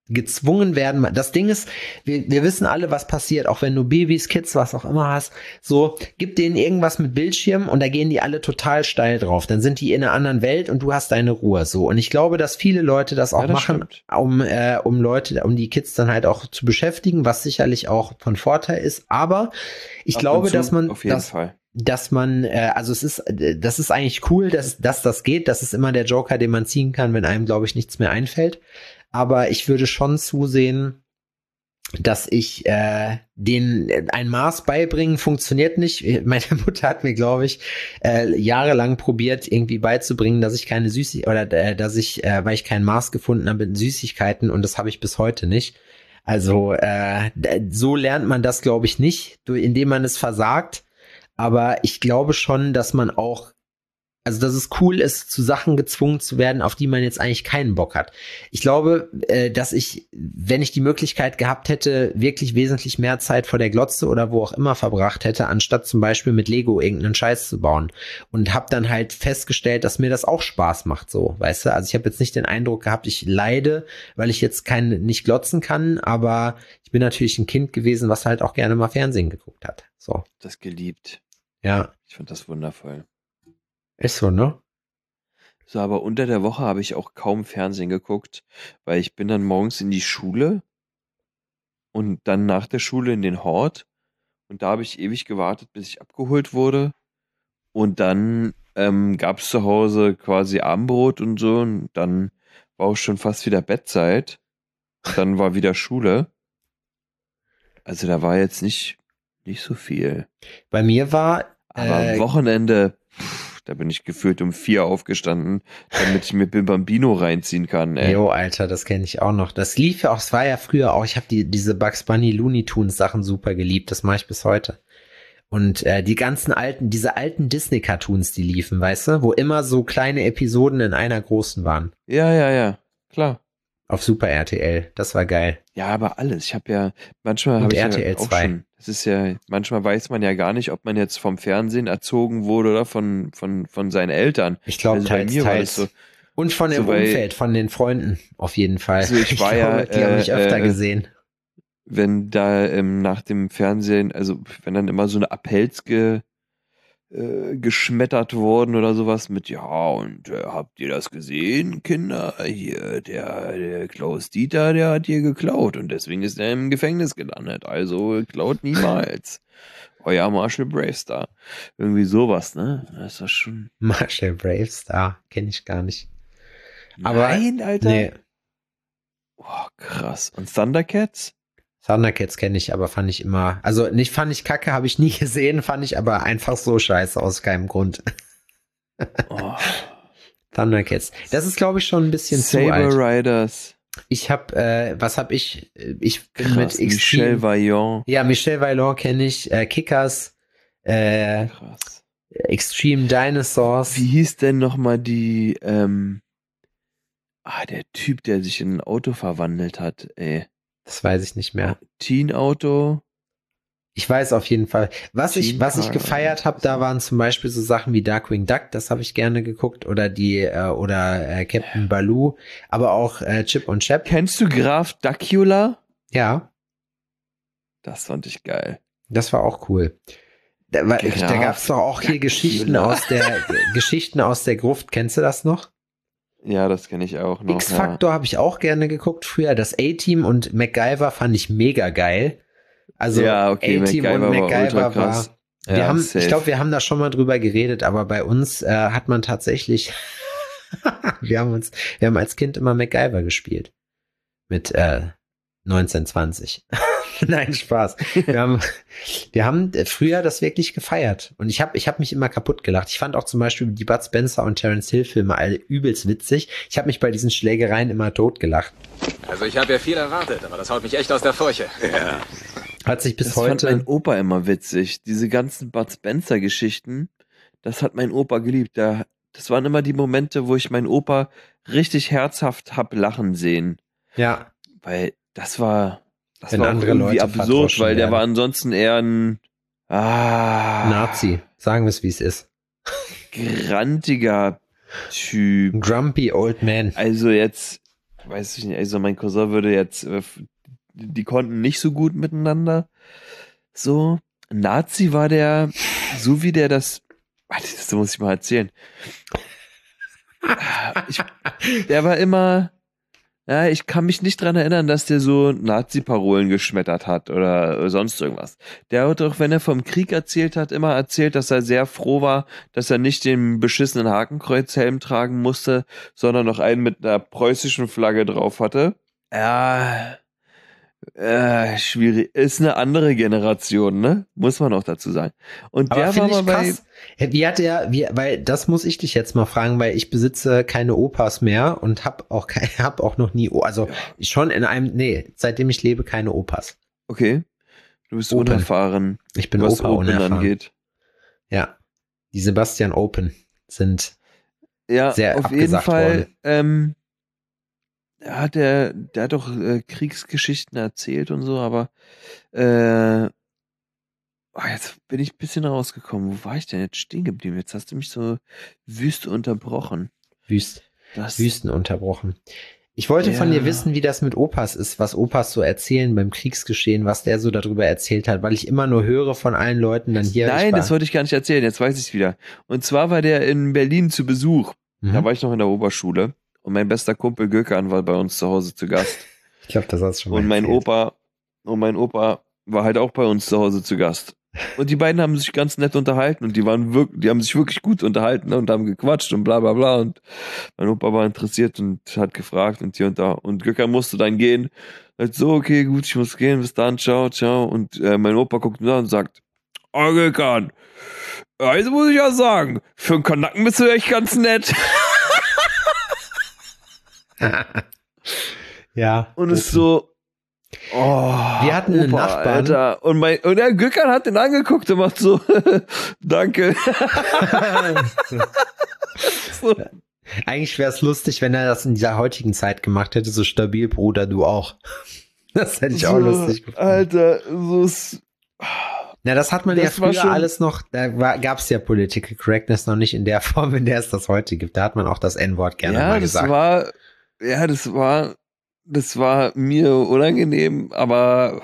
gezwungen werden. Das Ding ist, wir, wir wissen alle, was passiert, auch wenn du Babys, Kids, was auch immer hast. So, gib denen irgendwas mit Bildschirm und da gehen die alle total steil drauf. Dann sind die in einer anderen Welt und du hast deine Ruhe. So, und ich glaube, dass viele Leute das auch Ja, das machen, stimmt. um äh, um Leute, um die Kids dann halt auch zu beschäftigen, was sicherlich auch von Vorteil ist. Aber ich Ab glaube, und zu, dass man auf jeden dass, Fall. dass man, äh, also es ist, äh, das ist eigentlich cool, dass, dass das geht. Das ist immer der Joker, den man ziehen kann, wenn einem, glaube ich, nichts mehr einfällt. Aber ich würde schon zusehen, dass ich äh, den ein Maß beibringen funktioniert nicht. Meine Mutter hat mir, glaube ich, äh, jahrelang probiert, irgendwie beizubringen, dass ich keine Süßigkeiten oder äh, dass ich, äh, weil ich kein Maß gefunden habe in Süßigkeiten und das habe ich bis heute nicht. Also äh, so lernt man das, glaube ich, nicht, indem man es versagt. Aber ich glaube schon, dass man auch, also dass es cool ist, zu Sachen gezwungen zu werden, auf die man jetzt eigentlich keinen Bock hat. Ich glaube, äh, dass ich, wenn ich die Möglichkeit gehabt hätte, wirklich wesentlich mehr Zeit vor der Glotze oder wo auch immer verbracht hätte, anstatt zum Beispiel mit Lego irgendeinen Scheiß zu bauen. Und habe dann halt festgestellt, dass mir das auch Spaß macht, so, weißt du? Also ich habe jetzt nicht den Eindruck gehabt, ich leide, weil ich jetzt kein, nicht glotzen kann, aber ich bin natürlich ein Kind gewesen, was halt auch gerne mal Fernsehen geguckt hat. So, Das geliebt. ja, Ich fand das wundervoll. ist so, ne? So, aber unter der Woche habe ich auch kaum Fernsehen geguckt, weil ich bin dann morgens in die Schule und dann nach der Schule in den Hort und da habe ich ewig gewartet, bis ich abgeholt wurde und dann ähm, gab es zu Hause quasi Abendbrot und so und dann war auch schon fast wieder Bettzeit. Dann war wieder Schule. Also da war jetzt nicht, nicht so viel. Bei mir war Aber äh, am Wochenende, pff, da bin ich gefühlt um vier aufgestanden, damit ich mir Bim Bambino reinziehen kann. Ey. Jo, Alter, das kenne ich auch noch. Das lief ja auch, es war ja früher auch, ich habe die diese Bugs Bunny Looney Tunes Sachen super geliebt, das mache ich bis heute. Und äh, die ganzen alten, diese alten Disney Cartoons, die liefen, weißt du, wo immer so kleine Episoden in einer großen waren. Ja, ja, ja, klar. Auf Super R T L, das war geil. Ja, aber alles. Ich habe ja, manchmal Und habe ich R T L ja auch zwei. schon, das ist ja, manchmal weiß man ja gar nicht, ob man jetzt vom Fernsehen erzogen wurde oder von, von, von seinen Eltern. Ich glaube, Also bei teils, mir war teils. das so, Und von dem so bei- Umfeld, von den Freunden, auf jeden Fall. Also ich war ja, glaube, die haben mich äh, öfter äh, gesehen. wenn da ähm, nach dem Fernsehen, also wenn dann immer so eine Appells ge, äh, geschmettert worden oder sowas mit, ja, und äh, habt ihr das gesehen, Kinder? Hier, der, der Klaus Dieter, der hat hier geklaut und deswegen ist er im Gefängnis gelandet. Also klaut niemals. Euer Marshall Bravestar. Irgendwie sowas, ne? Das ist das schon. Marshall Bravestar, kenne ich gar nicht. Aber- Nein, Alter. Nee, Oh, krass. Und Thundercats? Thundercats kenne ich, aber fand ich immer, also nicht fand ich kacke, habe ich nie gesehen, fand ich aber einfach so scheiße aus keinem Grund. Oh. Thundercats. Das ist, glaube ich, schon ein bisschen zu Saber alt. Riders. Ich habe, äh, was habe ich? Ich bin Krass. mit Extreme. Michel Vaillant. Ja, Michel Vaillant kenne ich, äh, Kickers, äh, Krass. Extreme Dinosaurs. Wie hieß denn nochmal die, ähm, ah, der Typ, der sich in ein Auto verwandelt hat, ey. Das weiß ich nicht mehr. Teen Auto. Ich weiß auf jeden Fall. Was ich, Team was ich Car- gefeiert habe, da waren zum Beispiel so Sachen wie Darkwing Duck, das habe ich gerne geguckt, oder die, äh, oder äh, Captain Baloo, aber auch äh, Chip und Chap. Kennst du Graf Dracula? Ja, Das fand ich geil. das war auch cool. Da, war- Graf da gab's doch auch hier Geschichten Dracula. aus der Geschichten aus der Gruft. Kennst du das noch? Ja, das kenne ich auch noch. X-Factor habe ich auch gerne geguckt früher. Das A-Team und MacGyver fand ich mega geil. Also Ja, okay, A-Team MacGyver und war MacGyver ultra war. krass. Wir Ja, haben, safe. ich glaube, wir haben da schon mal drüber geredet, aber bei uns äh, hat man tatsächlich, wir haben uns, wir haben als Kind immer MacGyver gespielt mit äh, neunzehn, zwanzig. Nein, Spaß. Wir haben, wir haben früher das wirklich gefeiert und ich habe, ich habe mich immer kaputt gelacht. Ich fand auch zum Beispiel die Bud Spencer und Terence Hill Filme alle übelst witzig. Ich habe mich bei diesen Schlägereien immer tot gelacht. Also ich habe ja viel erwartet, aber das haut mich echt aus der Furche. Ja. Hat sich bis Das fand mein heute. Opa immer witzig. Diese ganzen Bud Spencer-Geschichten, das hat mein Opa geliebt. Da, das waren immer die Momente, wo ich meinen Opa richtig herzhaft hab lachen sehen. Ja, Weil das war, das Wenn war auch andere irgendwie Leute absurd, verdroschen weil der werden. war ansonsten eher ein ah, Nazi. Sagen wir es, wie es ist. grantiger Typ. Grumpy Old Man. Also jetzt weiß ich nicht, also mein Cousin würde jetzt, äh, die konnten nicht so gut miteinander. So, Nazi war der, so wie der das, warte, das muss ich mal erzählen. Ich, der war immer, ja, ich kann mich nicht dran erinnern, dass der so Nazi-Parolen geschmettert hat oder sonst irgendwas. Der hat doch, wenn er vom Krieg erzählt hat, immer erzählt, dass er sehr froh war, dass er nicht den beschissenen Hakenkreuzhelm tragen musste, sondern noch einen mit einer preußischen Flagge drauf hatte. Ja, äh, schwierig. Ist eine andere Generation, ne? Muss man auch dazu sagen. Und Aber der war finde mal ich bei, krass. Wie hat der, wie, weil das muss ich dich jetzt mal fragen, weil ich besitze keine Opas mehr und hab auch kein, hab auch noch nie, also schon in einem, nee, seitdem ich lebe, keine Opas. okay, du bist Open. unerfahren, Ich bin was Opa Open unerfahren. angeht. Ja. Die Sebastian Open sind Ja, sehr auf jeden abgesagt Fall, worden. ähm, ja, hat der, der hat doch äh, Kriegsgeschichten erzählt und so, aber äh, oh, jetzt bin ich ein bisschen rausgekommen. Wo war ich denn jetzt stehen geblieben? Jetzt hast du mich so wüst unterbrochen. Wüst, Das, Wüsten unterbrochen. Ich wollte Ja. von dir wissen, wie das mit Opas ist, was Opas so erzählen beim Kriegsgeschehen, was der so darüber erzählt hat, weil ich immer nur höre von allen Leuten dann hier. Nein, ich war, das wollte ich gar nicht erzählen, jetzt weiß ich es wieder. Und zwar war der in Berlin zu Besuch. Mhm. Da war ich noch in der Oberschule und mein bester Kumpel Gökhan war bei uns zu Hause zu Gast. Ich glaube, das hast du schon mal Und mein erzählt. Opa, und mein Opa war halt auch bei uns zu Hause zu Gast. Und die beiden haben sich ganz nett unterhalten und die waren wirklich, die haben sich wirklich gut unterhalten und haben gequatscht und bla bla bla. Und mein Opa war interessiert und hat gefragt und hier und da. Und Gökhan musste dann gehen. Sagt so, okay, gut, ich muss gehen, bis dann, ciao, ciao. Und äh, mein Opa guckt mir an und sagt, oh Gökhan, also muss ich ja sagen, für einen Kanaken bist du echt ganz nett. Ja. Und es ist so, oh, Wir hatten einen Nachbarn. Alter. Und, mein, und der Gökhan hat den angeguckt und macht so, danke. So. Eigentlich wäre es lustig, wenn er das in dieser heutigen Zeit gemacht hätte, so stabil, Bruder, du auch. Das hätte ich auch so, lustig gefunden. Alter, so ist, Na, das hat man das ja war früher schon- alles noch, da gab es ja Political Correctness noch nicht in der Form, in der es das heute gibt. Da hat man auch das N-Wort gerne ja, mal das gesagt. war, ja, das war, das war mir unangenehm, aber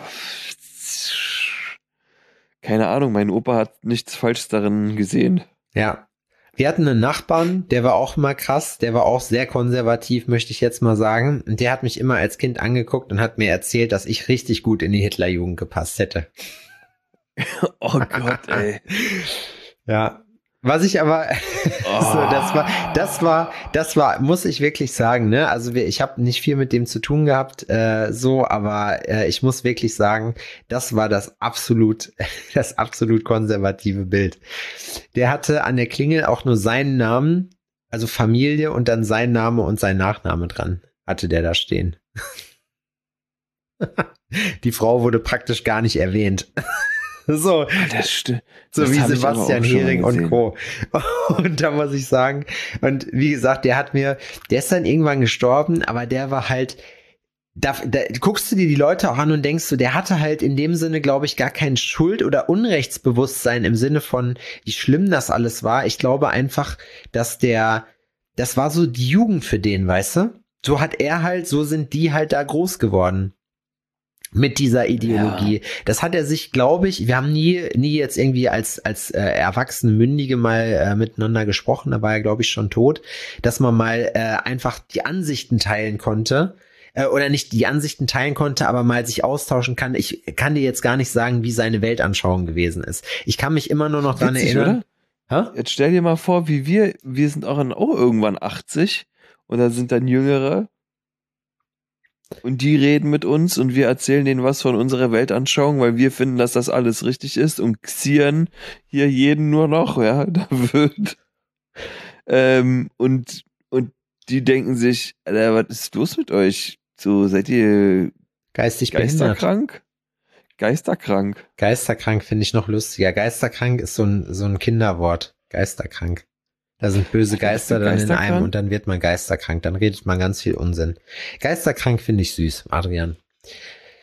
keine Ahnung, mein Opa hat nichts Falsches darin gesehen. Ja. Wir hatten einen Nachbarn, der war auch immer krass, der war auch sehr konservativ, möchte ich jetzt mal sagen. Und der hat mich immer als Kind angeguckt und hat mir erzählt, dass ich richtig gut in die Hitlerjugend gepasst hätte. Oh Gott, ey. Ja. Was ich aber, so, das war, das war, das war, muss ich wirklich sagen, ne? Also wir, ich habe nicht viel mit dem zu tun gehabt, äh, so, aber äh, ich muss wirklich sagen, das war das absolut, das absolut konservative Bild. Der hatte an der Klingel auch nur seinen Namen, also Familie und dann sein Name und sein Nachname dran, hatte der da stehen. Die Frau wurde praktisch gar nicht erwähnt. So, Das stimmt. so Das wie hab ich aber Sebastian auch schon mal Hering und gesehen. Co. Und da muss ich sagen, und wie gesagt, der hat mir, der ist dann irgendwann gestorben, aber der war halt, da, da guckst du dir die Leute auch an und denkst du, der hatte halt in dem Sinne, glaube ich, gar kein Schuld- oder Unrechtsbewusstsein im Sinne von, wie schlimm das alles war. Ich glaube einfach, dass der, das war so die Jugend für den, weißt du? So hat er halt, so sind die halt da groß geworden. Mit dieser Ideologie. Ja. Das hat er sich, glaube ich, wir haben nie, nie jetzt irgendwie als, als äh, erwachsene Mündige mal äh, miteinander gesprochen, da war er, glaube ich, schon tot, dass man mal äh, einfach die Ansichten teilen konnte, äh, oder nicht die Ansichten teilen konnte, aber mal sich austauschen kann. Ich kann dir jetzt gar nicht sagen, wie seine Weltanschauung gewesen ist. Ich kann mich immer nur noch dran Witzig, erinnern. Hä? Jetzt stell dir mal vor, wie wir, wir sind auch, dann auch irgendwann achtzig und da sind dann Jüngere und die reden mit uns und wir erzählen denen was von unserer Weltanschauung, weil wir finden, dass das alles richtig ist und xieren hier jeden nur noch, ja, da wird ähm, und, und die denken sich, Alter, was ist los mit euch? So, seid ihr Geistig behindert. geisterkrank? Geisterkrank. Geisterkrank finde ich noch lustiger. Geisterkrank ist so ein, so ein Kinderwort. Geisterkrank. Da sind böse Geister dann in einem und dann wird man geisterkrank. Dann redet man ganz viel Unsinn. Geisterkrank finde ich süß, Adrian.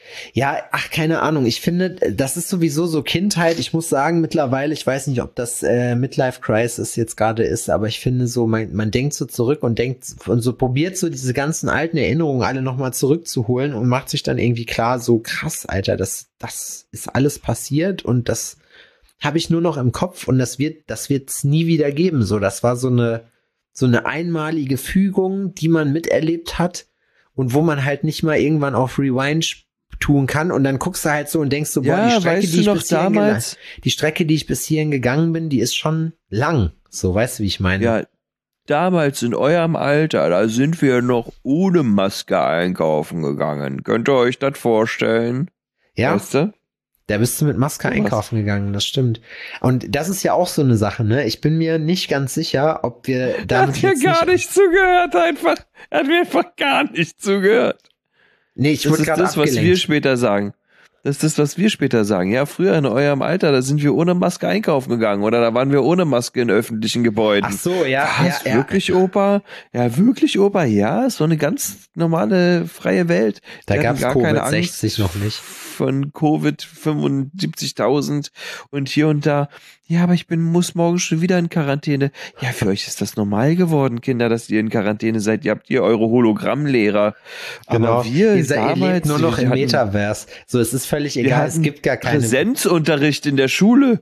Ja, ach, keine Ahnung. Ich finde, das ist sowieso so Kindheit. Ich muss sagen, mittlerweile, ich weiß nicht, ob das äh, Midlife Crisis jetzt gerade ist, aber ich finde so, man, man denkt so zurück und denkt und so probiert so diese ganzen alten Erinnerungen alle nochmal zurückzuholen und macht sich dann irgendwie klar, so krass, Alter, das, das ist alles passiert und das habe ich nur noch im Kopf und das wird, das wird's nie wieder geben. So, das war so eine, so eine einmalige Fügung, die man miterlebt hat und wo man halt nicht mal irgendwann auf Rewind tun kann und dann guckst du halt so und denkst so, boah, Ja, die Strecke, weißt die du ich noch bis hierhin damals? gela- die Strecke, die ich bis hierhin gegangen bin, die ist schon lang. So, weißt du, wie ich meine? Ja, damals in eurem Alter, da sind wir noch ohne Maske einkaufen gegangen. Könnt ihr euch das vorstellen? Ja, Weißt du? da bist du mit Maske So was. einkaufen gegangen, das stimmt. Und das ist ja auch so eine Sache, ne? Ich bin mir nicht ganz sicher, ob wir Er damit hat mir jetzt gar nicht, nicht zugehört, einfach. Er hat mir einfach gar nicht zugehört. Nee, ich Das wurde ist gerade das, was wir abgelenkt. später sagen. Das ist das, was wir später sagen. Ja, früher in eurem Alter, da sind wir ohne Maske einkaufen gegangen oder da waren wir ohne Maske in öffentlichen Gebäuden. Ach so, ja, Was, ja, ja. wirklich, Opa? Ja, wirklich, Opa? Ja, ist so eine ganz normale, freie Welt. Da Die hatten gab's gar keine Covid Angst sechzig noch nicht. von Covid fünfundsiebzigtausend und hier und da. Ja, aber ich bin, muss morgen schon wieder in Quarantäne. Ja, für euch ist das normal geworden, Kinder, dass ihr in Quarantäne seid. Ihr habt ihr eure Hologrammlehrer. Genau. Aber wir ihr, seid, ihr damals, lebt nur noch wir im hatten- Metaverse. So, es ist völlig wir egal, es hatten gibt gar keine Präsenzunterricht in der Schule.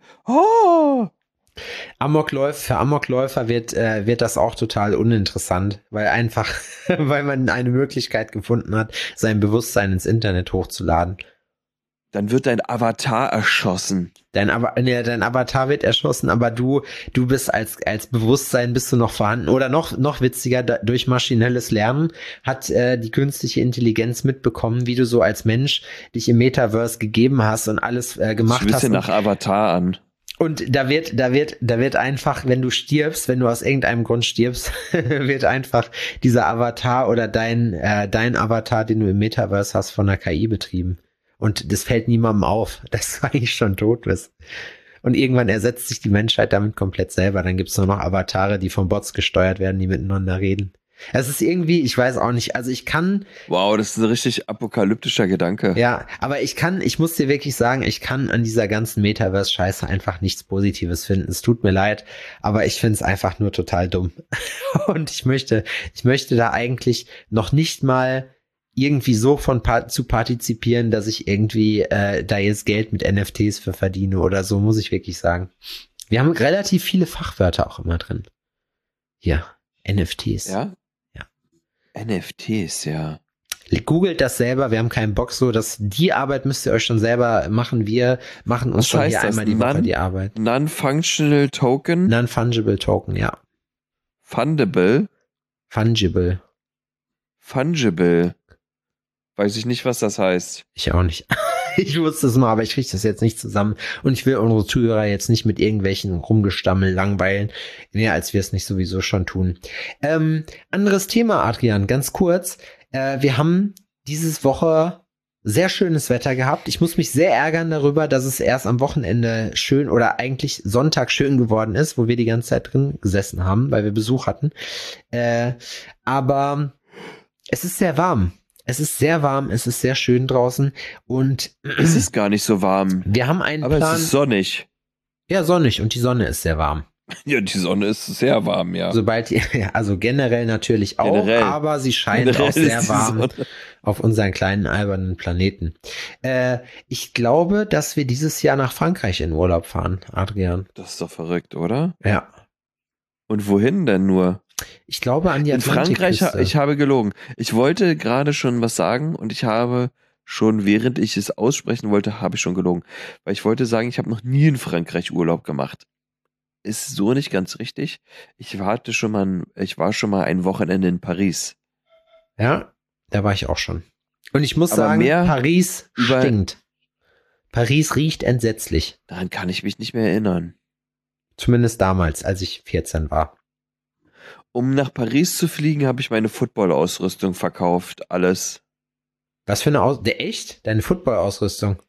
Oh! Amokläufer. Für Amokläufer wird, äh, wird das auch total uninteressant, weil einfach, weil man eine Möglichkeit gefunden hat, sein Bewusstsein ins Internet hochzuladen. Dann wird dein Avatar erschossen. Dein, Ava nee, dein Avatar wird erschossen, aber du, du bist als, als Bewusstsein bist du noch vorhanden. Oder noch, noch witziger, da, durch maschinelles Lernen hat äh, die künstliche Intelligenz mitbekommen, wie du so als Mensch dich im Metaverse gegeben hast und alles äh, gemacht Ich hast. wisse Und, nach Avatar an. und da wird, da wird, da wird einfach, wenn du stirbst, wenn du aus irgendeinem Grund stirbst, wird einfach dieser Avatar oder dein, äh, dein Avatar, den du im Metaverse hast, von der K I betrieben. Und das fällt niemandem auf, dass du eigentlich schon tot bist. Und irgendwann ersetzt sich die Menschheit damit komplett selber. Dann gibt's nur noch Avatare, die von Bots gesteuert werden, die miteinander reden. Es ist irgendwie, ich weiß auch nicht, also ich kann, Wow, das ist ein richtig apokalyptischer Gedanke. ja, aber ich kann, ich muss dir wirklich sagen, ich kann an dieser ganzen Metaverse-Scheiße einfach nichts Positives finden. Es tut mir leid, aber ich finde es einfach nur total dumm. Und ich möchte, ich möchte da eigentlich noch nicht mal irgendwie so von pa- zu partizipieren, dass ich irgendwie äh, da jetzt Geld mit N F Ts für verdiene oder so, muss ich wirklich sagen. Wir haben relativ viele Fachwörter auch immer drin. Hier, N F Ts. Ja? Ja. N F Ts, ja. Googelt das selber, wir haben keinen Bock so, dass die Arbeit müsst ihr euch schon selber machen. Wir machen uns Was schon heißt hier das? einmal die Woche Non- die Arbeit. Non-Functional Token, Non-Fungible Token, ja. Fundable, Fungible. Fungible. Weiß ich nicht, was das heißt. Ich auch nicht. Ich wusste es mal, aber ich kriege das jetzt nicht zusammen. Und ich will unsere Zuhörer jetzt nicht mit irgendwelchen Rumgestammel langweilen. Mehr als wir es nicht sowieso schon tun. Ähm, anderes Thema, Adrian, ganz kurz. Äh, wir haben dieses Woche sehr schönes Wetter gehabt. Ich muss mich sehr ärgern darüber, dass es erst am Wochenende schön oder eigentlich Sonntag schön geworden ist, wo wir die ganze Zeit drin gesessen haben, weil wir Besuch hatten. Äh, aber es ist sehr warm. Es ist sehr warm, es ist sehr schön draußen und Es ist gar nicht so warm. wir haben einen Aber Plan. es ist sonnig. Ja, sonnig und die Sonne ist sehr warm. Ja, die Sonne ist sehr warm, ja. Sobald die, also generell natürlich auch, Generell. aber sie scheint Generell auch sehr ist die warm Sonne- auf unseren kleinen albernen Planeten. Äh, ich glaube, dass wir dieses Jahr nach Frankreich in Urlaub fahren, Adrian. Das ist doch verrückt, oder? Ja. Und wohin denn nur? Ich glaube an die In Frankreich, Atlantikküste. ich habe gelogen. Ich wollte gerade schon was sagen und ich habe schon, während ich es aussprechen wollte, habe ich schon gelogen. Weil ich wollte sagen, ich habe noch nie in Frankreich Urlaub gemacht. Ist so nicht ganz richtig. Ich warte schon mal, ein- ich war schon mal ein Wochenende in Paris. Ja, da war ich auch schon. Und ich muss Aber sagen, mehr Paris über- stinkt. Paris riecht entsetzlich. Daran kann ich mich nicht mehr erinnern. Zumindest damals, als ich vierzehn war. Um nach Paris zu fliegen, habe ich meine Football-Ausrüstung verkauft. Alles. Was für eine Aus... Der echt? Deine Football-Ausrüstung?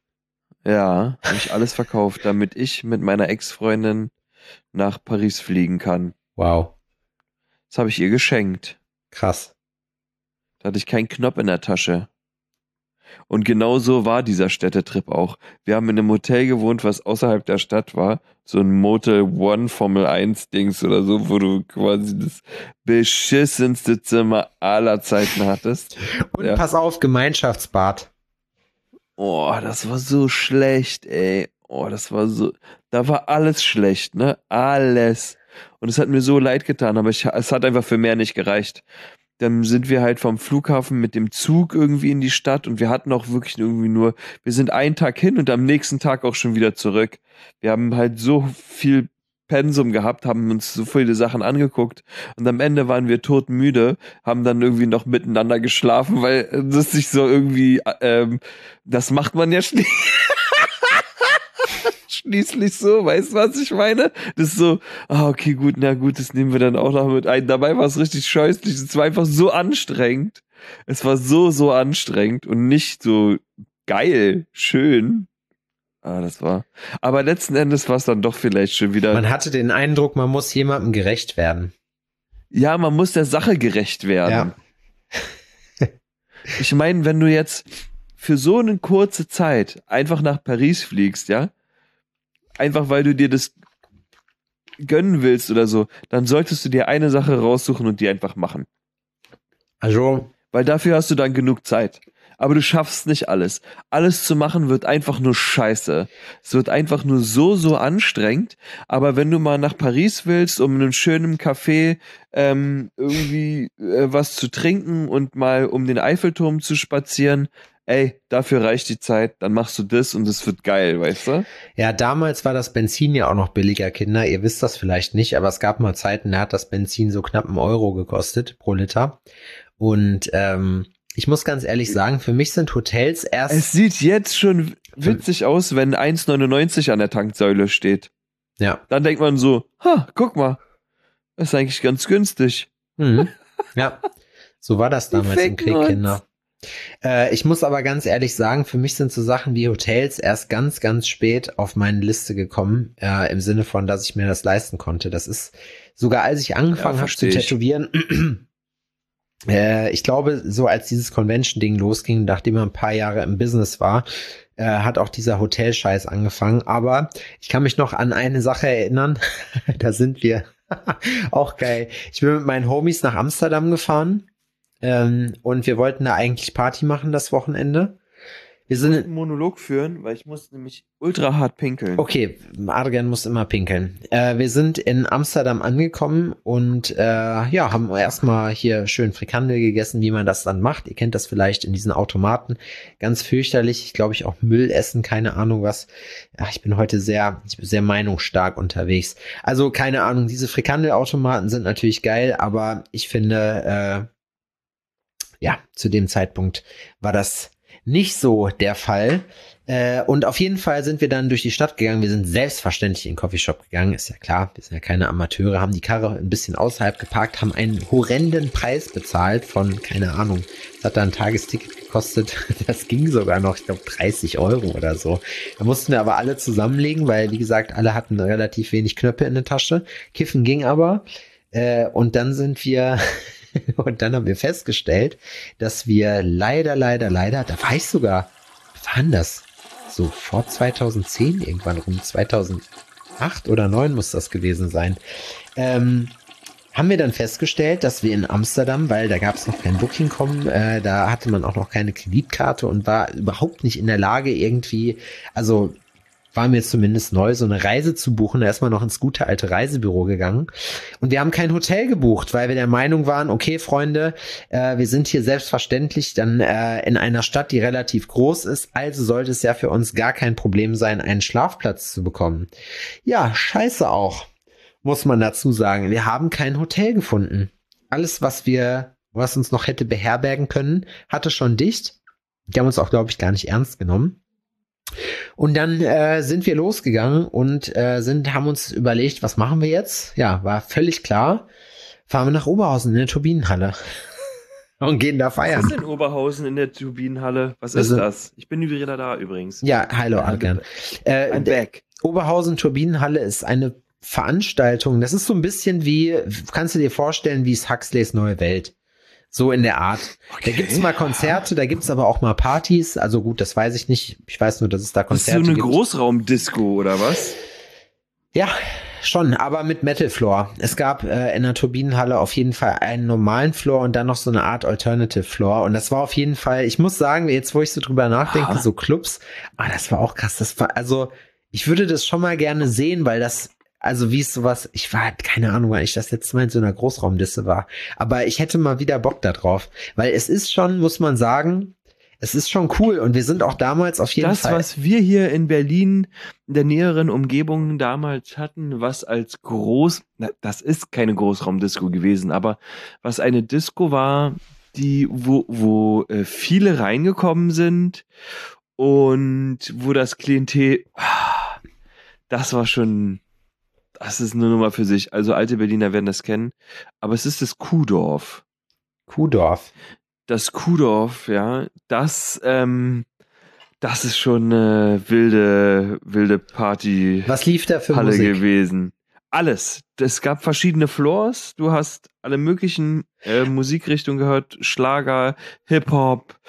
Ja, habe ich alles verkauft, damit ich mit meiner Ex-Freundin nach Paris fliegen kann. Wow, Das habe ich ihr geschenkt. krass. Da hatte ich keinen Knopf in der Tasche. Und genau so war dieser Städtetrip auch. Wir haben in einem Hotel gewohnt, was außerhalb der Stadt war. So ein Motel One Formel eins Dings oder so, wo du quasi das beschissenste Zimmer aller Zeiten hattest. Und Ja. pass auf, Gemeinschaftsbad. Oh, das war so schlecht, ey. Oh, das war so, da war alles schlecht, ne? Alles. Und es hat mir so leid getan, aber ich, es hat einfach für mehr nicht gereicht. Dann sind wir halt vom Flughafen mit dem Zug irgendwie in die Stadt und wir hatten auch wirklich irgendwie nur, wir sind einen Tag hin und am nächsten Tag auch schon wieder zurück. Wir haben halt so viel Pensum gehabt, haben uns so viele Sachen angeguckt und am Ende waren wir todmüde, haben dann irgendwie noch miteinander geschlafen, weil das sich so irgendwie, ähm, das macht man ja schließlich. Schließlich so, weißt du, was ich meine? Das ist so, ah, okay, gut, na gut, das nehmen wir dann auch noch mit ein. Dabei war es richtig scheußlich, es war einfach so anstrengend. Es war so, so anstrengend und nicht so geil, schön. Ah, das war. Aber letzten Endes war es dann doch vielleicht schon wieder. Man hatte den Eindruck, man muss jemandem gerecht werden. Ja, man muss der Sache gerecht werden. Ja. Ich meine, wenn du jetzt für so eine kurze Zeit einfach nach Paris fliegst, ja, einfach weil du dir das gönnen willst oder so, dann solltest du dir eine Sache raussuchen und die einfach machen. Also, Weil dafür hast du dann genug Zeit. Aber du schaffst nicht alles. Alles zu machen wird einfach nur scheiße. Es wird einfach nur so, so anstrengend. Aber wenn du mal nach Paris willst, um in einem schönen Café ähm, irgendwie äh, was zu trinken und mal um den Eiffelturm zu spazieren, ey, dafür reicht die Zeit, dann machst du das und es wird geil, weißt du? ja, damals war das Benzin ja auch noch billiger, Kinder. Ihr wisst das vielleicht nicht, aber es gab mal Zeiten, da hat das Benzin so knapp einen Euro gekostet pro Liter. Und ähm, ich muss ganz ehrlich sagen, für mich sind Hotels erst... Es sieht jetzt schon witzig aus, wenn eins neunundneunzig an der Tanksäule steht. Ja. Dann denkt man so, ha, guck mal, das ist eigentlich ganz günstig. Mhm. Ja, so war das Die damals im ficken Krieg, uns. Kinder. Äh, ich muss aber ganz ehrlich sagen, für mich sind so Sachen wie Hotels erst ganz, ganz spät auf meine Liste gekommen, äh, im Sinne von, dass ich mir das leisten konnte. Das ist sogar, als ich angefangen Ja, habe zu versteh ich. tätowieren, äh, ich glaube, so als dieses Convention-Ding losging, nachdem man ein paar Jahre im Business war, äh, hat auch dieser Hotelscheiß angefangen. Aber ich kann mich noch an eine Sache erinnern, da sind wir, auch geil. Ich bin mit meinen Homies nach Amsterdam gefahren. Ähm, und wir wollten da eigentlich Party machen das Wochenende. Wir sind einen Monolog führen, weil ich muss nämlich ultra hart pinkeln. okay, Adrian muss immer pinkeln. Äh, wir sind in Amsterdam angekommen und äh, ja, haben erstmal hier schön Frikandel gegessen, wie man das dann macht. Ihr kennt das vielleicht in diesen Automaten. Ganz fürchterlich. Ich glaube, ich auch Müll essen, keine Ahnung was. Ja, ich bin heute sehr, ich bin sehr meinungsstark unterwegs. Also keine Ahnung, diese Frikandelautomaten sind natürlich geil, aber ich finde, äh, ja, zu dem Zeitpunkt war das nicht so der Fall. Äh, und auf jeden Fall sind wir dann durch die Stadt gegangen. Wir sind selbstverständlich in den Coffeeshop gegangen. Ist ja klar, wir sind ja keine Amateure, haben die Karre ein bisschen außerhalb geparkt, haben einen horrenden Preis bezahlt von, keine Ahnung, das hat da ein Tagesticket gekostet. Das ging sogar noch, ich glaube, dreißig Euro oder so. Da mussten wir aber alle zusammenlegen, weil, wie gesagt, alle hatten relativ wenig Knöpfe in der Tasche. Kiffen ging aber. Äh, und dann sind wir... Und dann haben wir festgestellt, dass wir leider, leider, leider, da war ich sogar, wann war denn das? So vor zweitausendzehn, irgendwann rum, zweitausendacht oder neun muss das gewesen sein, ähm, haben wir dann festgestellt, dass wir in Amsterdam, weil da gab es noch kein Booking Punkt com, äh, da hatte man auch noch keine Kreditkarte und war überhaupt nicht in der Lage irgendwie, also war mir zumindest neu, so eine Reise zu buchen. Da ist man noch ins gute alte Reisebüro gegangen. Und wir haben kein Hotel gebucht, weil wir der Meinung waren, okay, Freunde, äh, wir sind hier selbstverständlich dann äh, in einer Stadt, die relativ groß ist. Also sollte es ja für uns gar kein Problem sein, einen Schlafplatz zu bekommen. Ja, scheiße auch, muss man dazu sagen. Wir haben kein Hotel gefunden. Alles, was wir, was uns noch hätte beherbergen können, hatte schon dicht. Die haben uns auch, glaube ich, gar nicht ernst genommen. Und dann äh, sind wir losgegangen und äh, sind, haben uns überlegt, was machen wir jetzt? Ja, war völlig klar. Fahren wir nach Oberhausen in der Turbinenhalle und gehen da Was feiern. ist in Oberhausen in der Turbinenhalle? Was Also- ist das? Ich bin wieder da übrigens. Ja, hallo Adrian. Äh, Ein Back. Oberhausen Turbinenhalle ist eine Veranstaltung. Das ist so ein bisschen wie, kannst du dir vorstellen, wie es Huxleys Neue Welt. So in der Art. Okay. Da gibt's mal Konzerte, da gibt's aber auch mal Partys. Also gut, das weiß ich nicht. Ich weiß nur, dass es da Konzerte gibt. Das ist so eine gibt. Großraumdisco oder was? Ja, schon, aber mit Metal Floor. Es gab äh, in der Turbinenhalle auf jeden Fall einen normalen Floor und dann noch so eine Art Alternative Floor. Und das war auf jeden Fall, ich muss sagen, jetzt wo ich so drüber nachdenke, Aha. so Clubs, ah, das war auch krass. Das war, also, ich würde das schon mal gerne sehen, weil das, also wie es sowas, ich war, keine Ahnung, weil ich das letzte Mal in so einer Großraumdisse war. Aber ich hätte mal wieder Bock da drauf. Weil es ist schon, muss man sagen, es ist schon cool und wir sind auch damals auf jeden das, Fall. Das, was wir hier in Berlin in der näheren Umgebung damals hatten, was als groß, na, das ist keine Großraumdisco gewesen, aber was eine Disco war, die, wo, wo äh, viele reingekommen sind und wo das Klientel, das war schon, das ist eine Nummer für sich. Also alte Berliner werden das kennen, aber es ist das Kuhdorf. Kuhdorf. Das Kuhdorf, ja, das, ähm, das ist schon eine wilde, wilde Party. Was lief da für Halle Musik? gewesen. Alles. Es gab verschiedene Floors. Du hast alle möglichen äh, Musikrichtungen gehört. Schlager, Hip-Hop,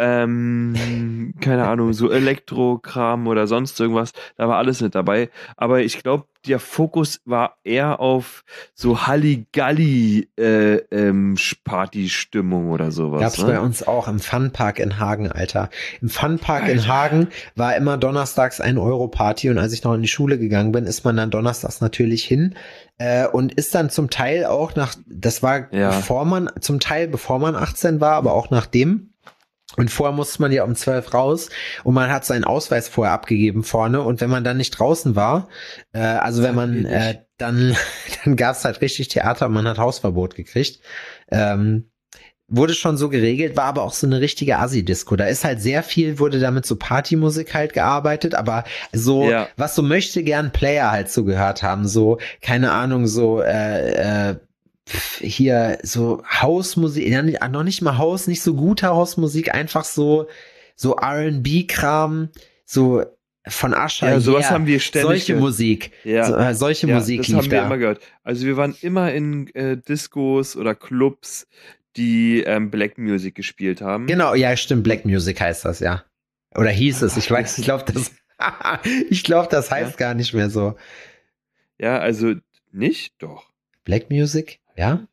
ähm, keine Ahnung, so Elektro-Kram oder sonst irgendwas. Da war alles mit dabei. Aber ich glaube, der Fokus war eher auf so Halligalli äh, ähm, Party-Stimmung oder sowas. Gab's ne? bei uns auch im Funpark in Hagen, Alter. Im Funpark Alter. in Hagen war immer donnerstags ein Euro Party und als ich noch in die Schule gegangen bin, ist man dann donnerstags natürlich hin äh, und ist dann zum Teil auch nach, das war Ja. bevor man, zum Teil bevor man achtzehn war, aber auch nachdem. Und vorher musste man ja um zwölf raus und man hat seinen Ausweis vorher abgegeben vorne und wenn man dann nicht draußen war, äh, also wenn man äh, dann, dann gab's halt richtig Theater und man hat Hausverbot gekriegt. Ähm, wurde schon so geregelt, war aber auch so eine richtige Assi-Disco. Da ist halt sehr viel, wurde damit so Partymusik halt gearbeitet, aber so, Ja. was so möchte gern Player halt so gehört haben, so, keine Ahnung, so, äh, äh, pf, hier, so Hausmusik, ja, nicht- noch nicht mal Haus, nicht so gute Hausmusik, einfach so, so R and B-Kram, so von Asher, Ja, sowas yeah, haben wir ständig solche gehört. Musik, Ja. so, äh, solche Ja, Musik das lief haben wir da. immer gehört. Also wir waren immer in äh, Discos oder Clubs, die ähm, Black Music gespielt haben. Genau, ja, stimmt, Black Music heißt das, ja. Oder hieß es, ich weiß, ich glaube, das, ich glaube, das heißt gar nicht mehr so. Ja, also nicht? Doch. Black Music, ja?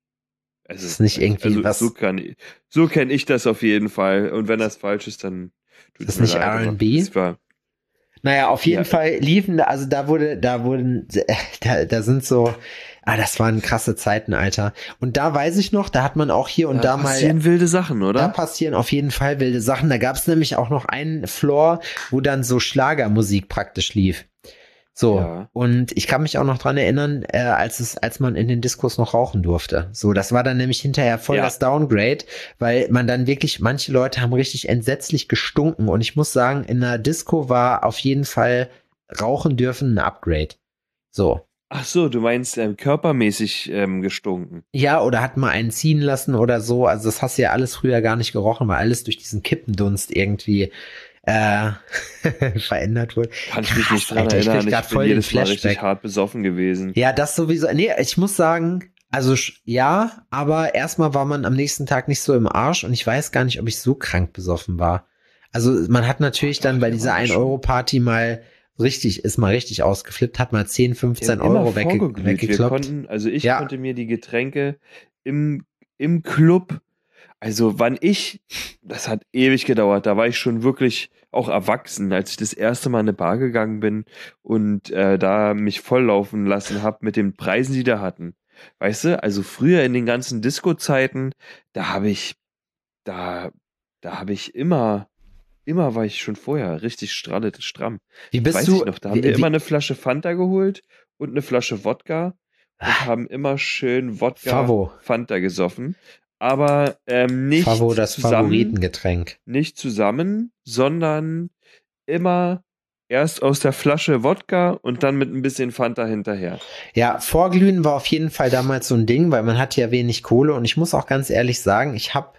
Also, Ist nicht irgendwie also, was- So, kann ich- so kenne ich das auf jeden Fall. Und wenn das falsch ist, dann tut Ist es mir nicht leid, R aber and B? es war- Naja, auf jeden Ja. Fall liefen da, also da wurde, da wurden, da, da sind so, ah, das waren krasse Zeiten, Alter. Und da weiß ich noch, da hat man auch hier und da, Da mal, passieren wilde Sachen, da oder? passieren auf jeden Fall wilde Sachen. Da gab es nämlich auch noch einen Floor, wo dann so Schlagermusik praktisch lief. So, Ja. und ich kann mich auch noch dran erinnern, äh, als es, als man in den Diskos noch rauchen durfte. So, das war dann nämlich hinterher voll Ja. das Downgrade, weil man dann wirklich, manche Leute haben richtig entsetzlich gestunken und ich muss sagen, in einer Disco war auf jeden Fall rauchen dürfen ein Upgrade. So. Ach so, du meinst ähm, körpermäßig ähm, gestunken. Ja, oder hat mal einen ziehen lassen oder so. Also das hast du ja alles früher gar nicht gerochen, weil alles durch diesen Kippendunst irgendwie äh, verändert wurde. Kann ich mich Krass, nicht dran Alter, ich krieg erinnern. grad Ich voll bin den jedes Mal richtig Flashback. hart besoffen gewesen. Ja, das sowieso. Nee, ich muss sagen, also sch- ja, aber erstmal war man am nächsten Tag nicht so im Arsch und ich weiß gar nicht, ob ich so krank besoffen war. Also man hat natürlich Ach, dann doch, bei wir dieser waren ein schon. Euro Party mal richtig, ist mal richtig ausgeflippt, hat mal zehn, Wir fünfzehn haben immer Euro wegge vorgeglüht. Wir weggekloppt. konnten, also ich Ja. konnte mir die Getränke im, im Club, also wann ich, das hat ewig gedauert, da war ich schon wirklich auch erwachsen, als ich das erste Mal in eine Bar gegangen bin und äh, da mich volllaufen lassen habe mit den Preisen, die da hatten. Weißt du, also früher in den ganzen Disco-Zeiten, da habe ich, da, da habe ich immer, immer war ich schon vorher richtig stralle, stramm. Wie bist Weiß du? ich noch, da haben wie, wir wie, immer eine Flasche Fanta geholt und eine Flasche Wodka und Ah. haben immer schön Wodka Favo. Fanta gesoffen. Aber ähm, nicht Favo, das zusammen, Favoritengetränk. nicht zusammen, sondern immer erst aus der Flasche Wodka und dann mit ein bisschen Fanta hinterher. Ja, Vorglühen war auf jeden Fall damals so ein Ding, weil man hatte ja wenig Kohle und ich muss auch ganz ehrlich sagen, ich habe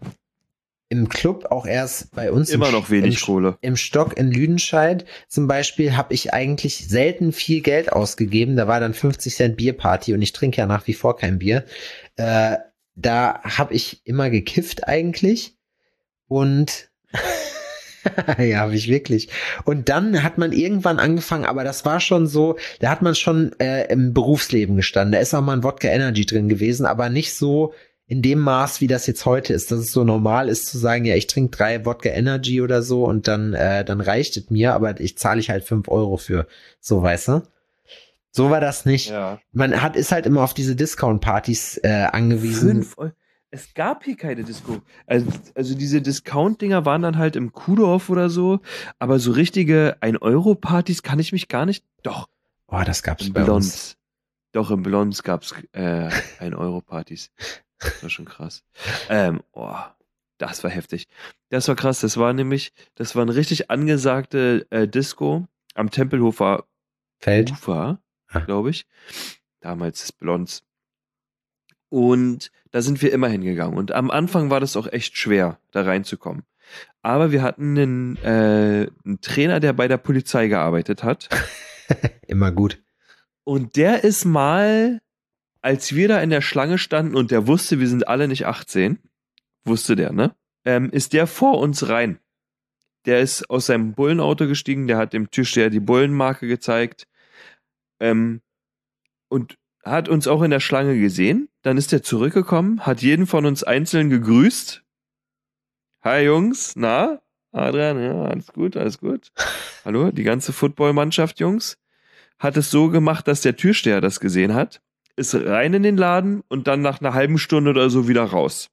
im Club auch erst bei uns Immer im, noch wenig im, Kohle. im Stock in Lüdenscheid zum Beispiel habe ich eigentlich selten viel Geld ausgegeben. Da war dann fünfzig Cent Bierparty und ich trinke ja nach wie vor kein Bier. Äh, da habe ich immer gekifft eigentlich und ja, habe ich wirklich. Und dann hat man irgendwann angefangen, aber das war schon so, da hat man schon äh, im Berufsleben gestanden. Da ist auch mal ein Wodka Energy drin gewesen, aber nicht so in dem Maß, wie das jetzt heute ist, dass es so normal ist zu sagen, ja, ich trinke drei Wodka Energy oder so und dann äh, dann reicht es mir, aber ich zahle ich halt fünf Euro für, so, weißt du? So war das nicht. Ja. Man hat ist halt immer auf diese Discount-Partys äh, angewiesen. Fünf Euro. Es gab hier keine Disco. Also, also diese Discount-Dinger waren dann halt im Kuhdorf oder so, aber so richtige ein Euro Partys kann ich mich gar nicht. Doch. Oh, das gab's Im bei Blons. uns. Doch, im Blons gab's äh, ein Euro Partys. Das war schon krass. Ähm, oh, das war heftig. Das war krass. Das war nämlich, das war eine richtig angesagte äh, Disco am Tempelhofer Feld. Ufer, Ah. glaube ich. Damals das Blons. Und da sind wir immer hingegangen. Und am Anfang war das auch echt schwer, da reinzukommen. Aber wir hatten einen, äh, einen Trainer, der bei der Polizei gearbeitet hat. Immer gut. Und der ist mal, als wir da in der Schlange standen und der wusste, wir sind alle nicht achtzehn, wusste der, ne? Ähm, ist der vor uns rein. Der ist aus seinem Bullenauto gestiegen, der hat dem Türsteher die Bullenmarke gezeigt. Ähm, und hat uns auch in der Schlange gesehen. Dann ist er zurückgekommen, hat jeden von uns einzeln gegrüßt. Hi Jungs, na? Adrian, ja, alles gut, alles gut. Hallo, die ganze Footballmannschaft, Jungs. Hat es so gemacht, dass der Türsteher das gesehen hat, ist rein in den Laden und dann nach einer halben Stunde oder so wieder raus.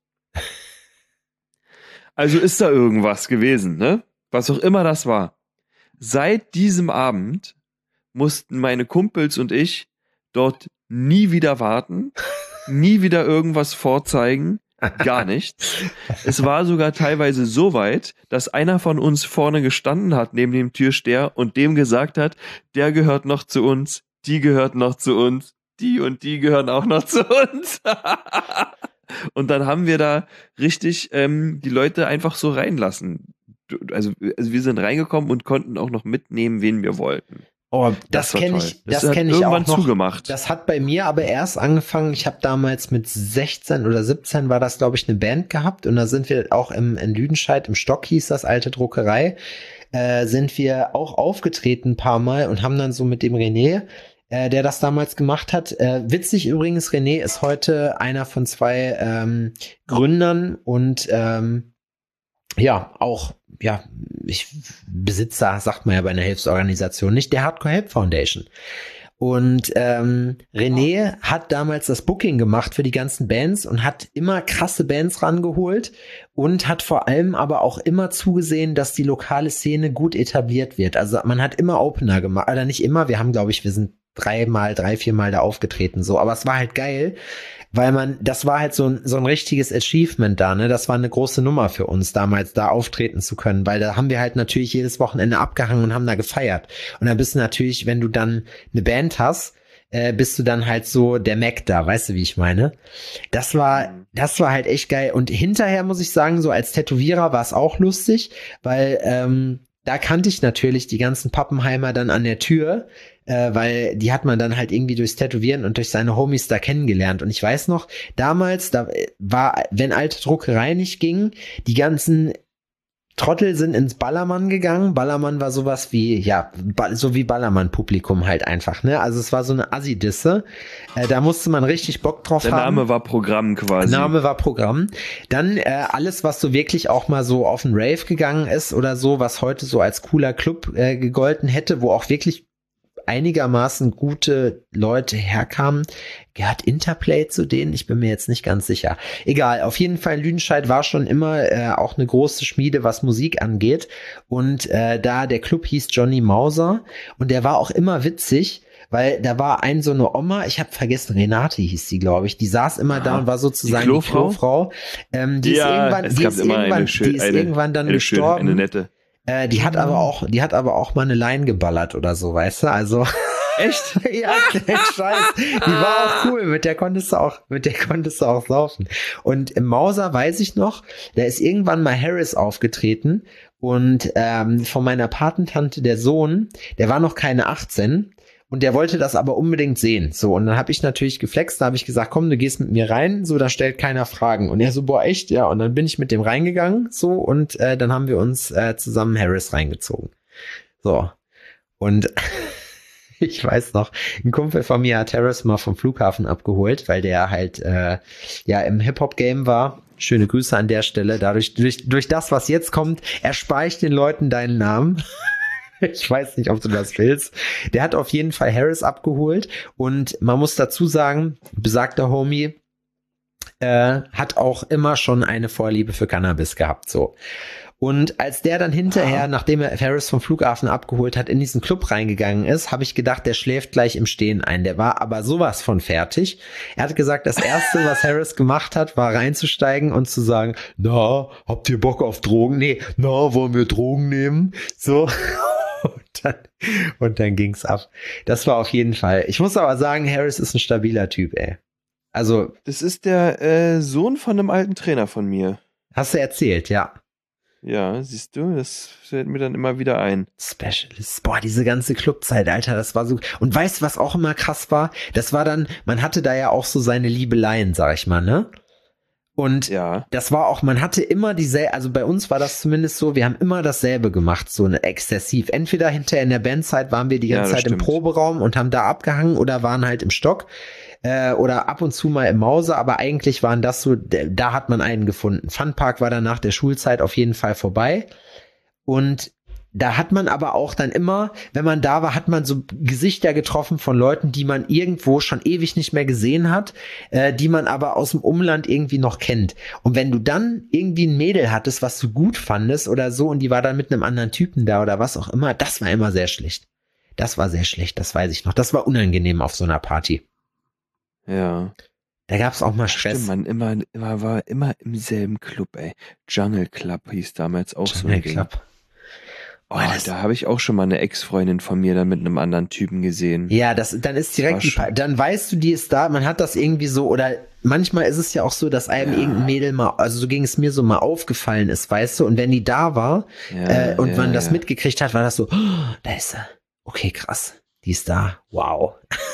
Also ist da irgendwas gewesen, ne? Was auch immer das war. Seit diesem Abend mussten meine Kumpels und ich dort nie wieder warten, nie wieder irgendwas vorzeigen, gar nichts. Es war sogar teilweise so weit, dass einer von uns vorne gestanden hat neben dem Türsteher und dem gesagt hat, der gehört noch zu uns, die gehört noch zu uns, die und die gehören auch noch zu uns. Und dann haben wir da richtig ähm, die Leute einfach so reinlassen. Also, also wir sind reingekommen und konnten auch noch mitnehmen, wen wir wollten. Oh, das, das kenne ich, das, das kenne ich auch noch. Zugemacht. Das hat bei mir aber erst angefangen. Ich habe damals mit sechzehn oder siebzehn war das, glaube ich, eine Band gehabt und da sind wir auch im in Lüdenscheid im Stock hieß das, alte Druckerei, äh, sind wir auch aufgetreten ein paar Mal und haben dann so mit dem René, äh, der das damals gemacht hat. Äh, witzig übrigens, René ist heute einer von zwei ähm, Gründern und ähm, ja, auch, ja, ich Besitzer, sagt man ja bei einer Hilfsorganisation nicht, der Hardcore Help Foundation. Und ähm, René oh. hat damals das Booking gemacht für die ganzen Bands und hat immer krasse Bands rangeholt und hat vor allem aber auch immer zugesehen, dass die lokale Szene gut etabliert wird. Also man hat immer Opener gemacht, oder nicht immer, wir haben, glaube ich, wir sind dreimal, drei, viermal da aufgetreten, so, aber es war halt geil, weil man, das war halt so ein, so ein richtiges Achievement da, ne, das war eine große Nummer für uns damals, da auftreten zu können, weil da haben wir halt natürlich jedes Wochenende abgehangen und haben da gefeiert und dann bist du natürlich, wenn du dann eine Band hast, äh, bist du dann halt so der Mac da, weißt du, wie ich meine? Das war, das war halt echt geil und hinterher muss ich sagen, so als Tätowierer war es auch lustig, weil, ähm, da kannte ich natürlich die ganzen Pappenheimer dann an der Tür, äh, weil die hat man dann halt irgendwie durchs Tätowieren und durch seine Homies da kennengelernt. Und ich weiß noch, damals, da war, wenn alte Druckerei nicht ging, die ganzen Trottel sind ins Ballermann gegangen. Ballermann war sowas wie, ja, so wie Ballermann-Publikum halt einfach, ne? Also es war so eine Assi-Disse. Äh, da musste man richtig Bock drauf Der haben. Der Name war Programm quasi. Der Name war Programm. Dann äh, alles, was so wirklich auch mal so auf den Rave gegangen ist oder so, was heute so als cooler Club äh, gegolten hätte, wo auch wirklich einigermaßen gute Leute herkamen. Gehört Interplay zu denen? Ich bin mir jetzt nicht ganz sicher. Egal, auf jeden Fall Lüdenscheid war schon immer äh, auch eine große Schmiede, was Musik angeht. Und äh, da der Club hieß Johnny Mauser und der war auch immer witzig, weil da war ein so eine Oma, ich habe vergessen, Renate hieß sie, glaube ich, die saß immer da und war sozusagen die Klofrau. Die Klofrau. Ähm, die ja, ist irgendwann, die ist irgendwann, schön, die ist eine, irgendwann dann eine gestorben. Schön, eine nette. Äh, die hat aber auch, die hat aber auch mal eine Line geballert oder so, weißt du? Also echt? Ja, kein Scheiß. Die war auch cool. Mit der konntest du auch, mit der konntest du auch saufen. Und im Mauser weiß ich noch, da ist irgendwann mal Harris aufgetreten und ähm, von meiner Patentante der Sohn, der war noch keine achtzehn. Und der wollte das aber unbedingt sehen. So, und dann habe ich natürlich geflext, da habe ich gesagt, komm, du gehst mit mir rein, so, da stellt keiner Fragen. Und er so, boah, echt? Ja, und dann bin ich mit dem reingegangen, so, und äh, dann haben wir uns äh, zusammen Harris reingezogen. So, und ich weiß noch, ein Kumpel von mir hat Harris mal vom Flughafen abgeholt, weil der halt äh, ja im Hip-Hop-Game war. Schöne Grüße an der Stelle. Dadurch, durch, durch das, was jetzt kommt, erspare ich den Leuten deinen Namen. Ich weiß nicht, ob du das willst. Der hat auf jeden Fall Harris abgeholt und man muss dazu sagen, besagter Homie äh, hat auch immer schon eine Vorliebe für Cannabis gehabt, so. Und als der dann hinterher, ah. nachdem er Harris vom Flughafen abgeholt hat, in diesen Club reingegangen ist, habe ich gedacht, der schläft gleich im Stehen ein. Der war aber sowas von fertig. Er hat gesagt, das Erste, was Harris gemacht hat, war reinzusteigen und zu sagen, na, habt ihr Bock auf Drogen? Nee, na, wollen wir Drogen nehmen? So. Und dann, und dann ging's ab. Das war auf jeden Fall. Ich muss aber sagen, Harris ist ein stabiler Typ, ey. Also. Das ist der äh, Sohn von einem alten Trainer von mir. Hast du erzählt, ja. Ja, siehst du, das fällt mir dann immer wieder ein. Specialist. Boah, diese ganze Clubzeit, Alter, das war so. Und weißt du, was auch immer krass war? Das war dann, man hatte da ja auch so seine Liebeleien, sag ich mal, ne? Und ja. das war auch, man hatte immer dieselbe, also bei uns war das zumindest so, wir haben immer dasselbe gemacht, so eine exzessiv. Entweder hinterher in der Bandzeit waren wir die ganze ja, Zeit stimmt. im Proberaum und haben da abgehangen oder waren halt im Stock äh, oder ab und zu mal im Mause, aber eigentlich waren das so, da hat man einen gefunden. Funpark war dann nach der Schulzeit auf jeden Fall vorbei und da hat man aber auch dann immer, wenn man da war, hat man so Gesichter getroffen von Leuten, die man irgendwo schon ewig nicht mehr gesehen hat, äh, die man aber aus dem Umland irgendwie noch kennt. Und wenn du dann irgendwie ein Mädel hattest, was du gut fandest oder so, und die war dann mit einem anderen Typen da oder was auch immer, das war immer sehr schlecht. Das war sehr schlecht, das weiß ich noch. Das war unangenehm auf so einer Party. Ja. Da gab's auch mal Stress. Stimmt, man immer, immer war immer im selben Club, ey. Jungle Club hieß damals auch so ein Ding. Club. Oh, oh da habe ich auch schon mal eine Ex-Freundin von mir dann mit einem anderen Typen gesehen. Ja, das, dann ist direkt, die, dann weißt du, die ist da, man hat das irgendwie so, oder manchmal ist es ja auch so, dass einem ja. irgendein Mädel mal, also so ging es mir so mal aufgefallen ist, weißt du, und wenn die da war ja, äh, und ja, man das ja. mitgekriegt hat, war das so, oh, da ist sie. Okay, krass, die ist da, wow.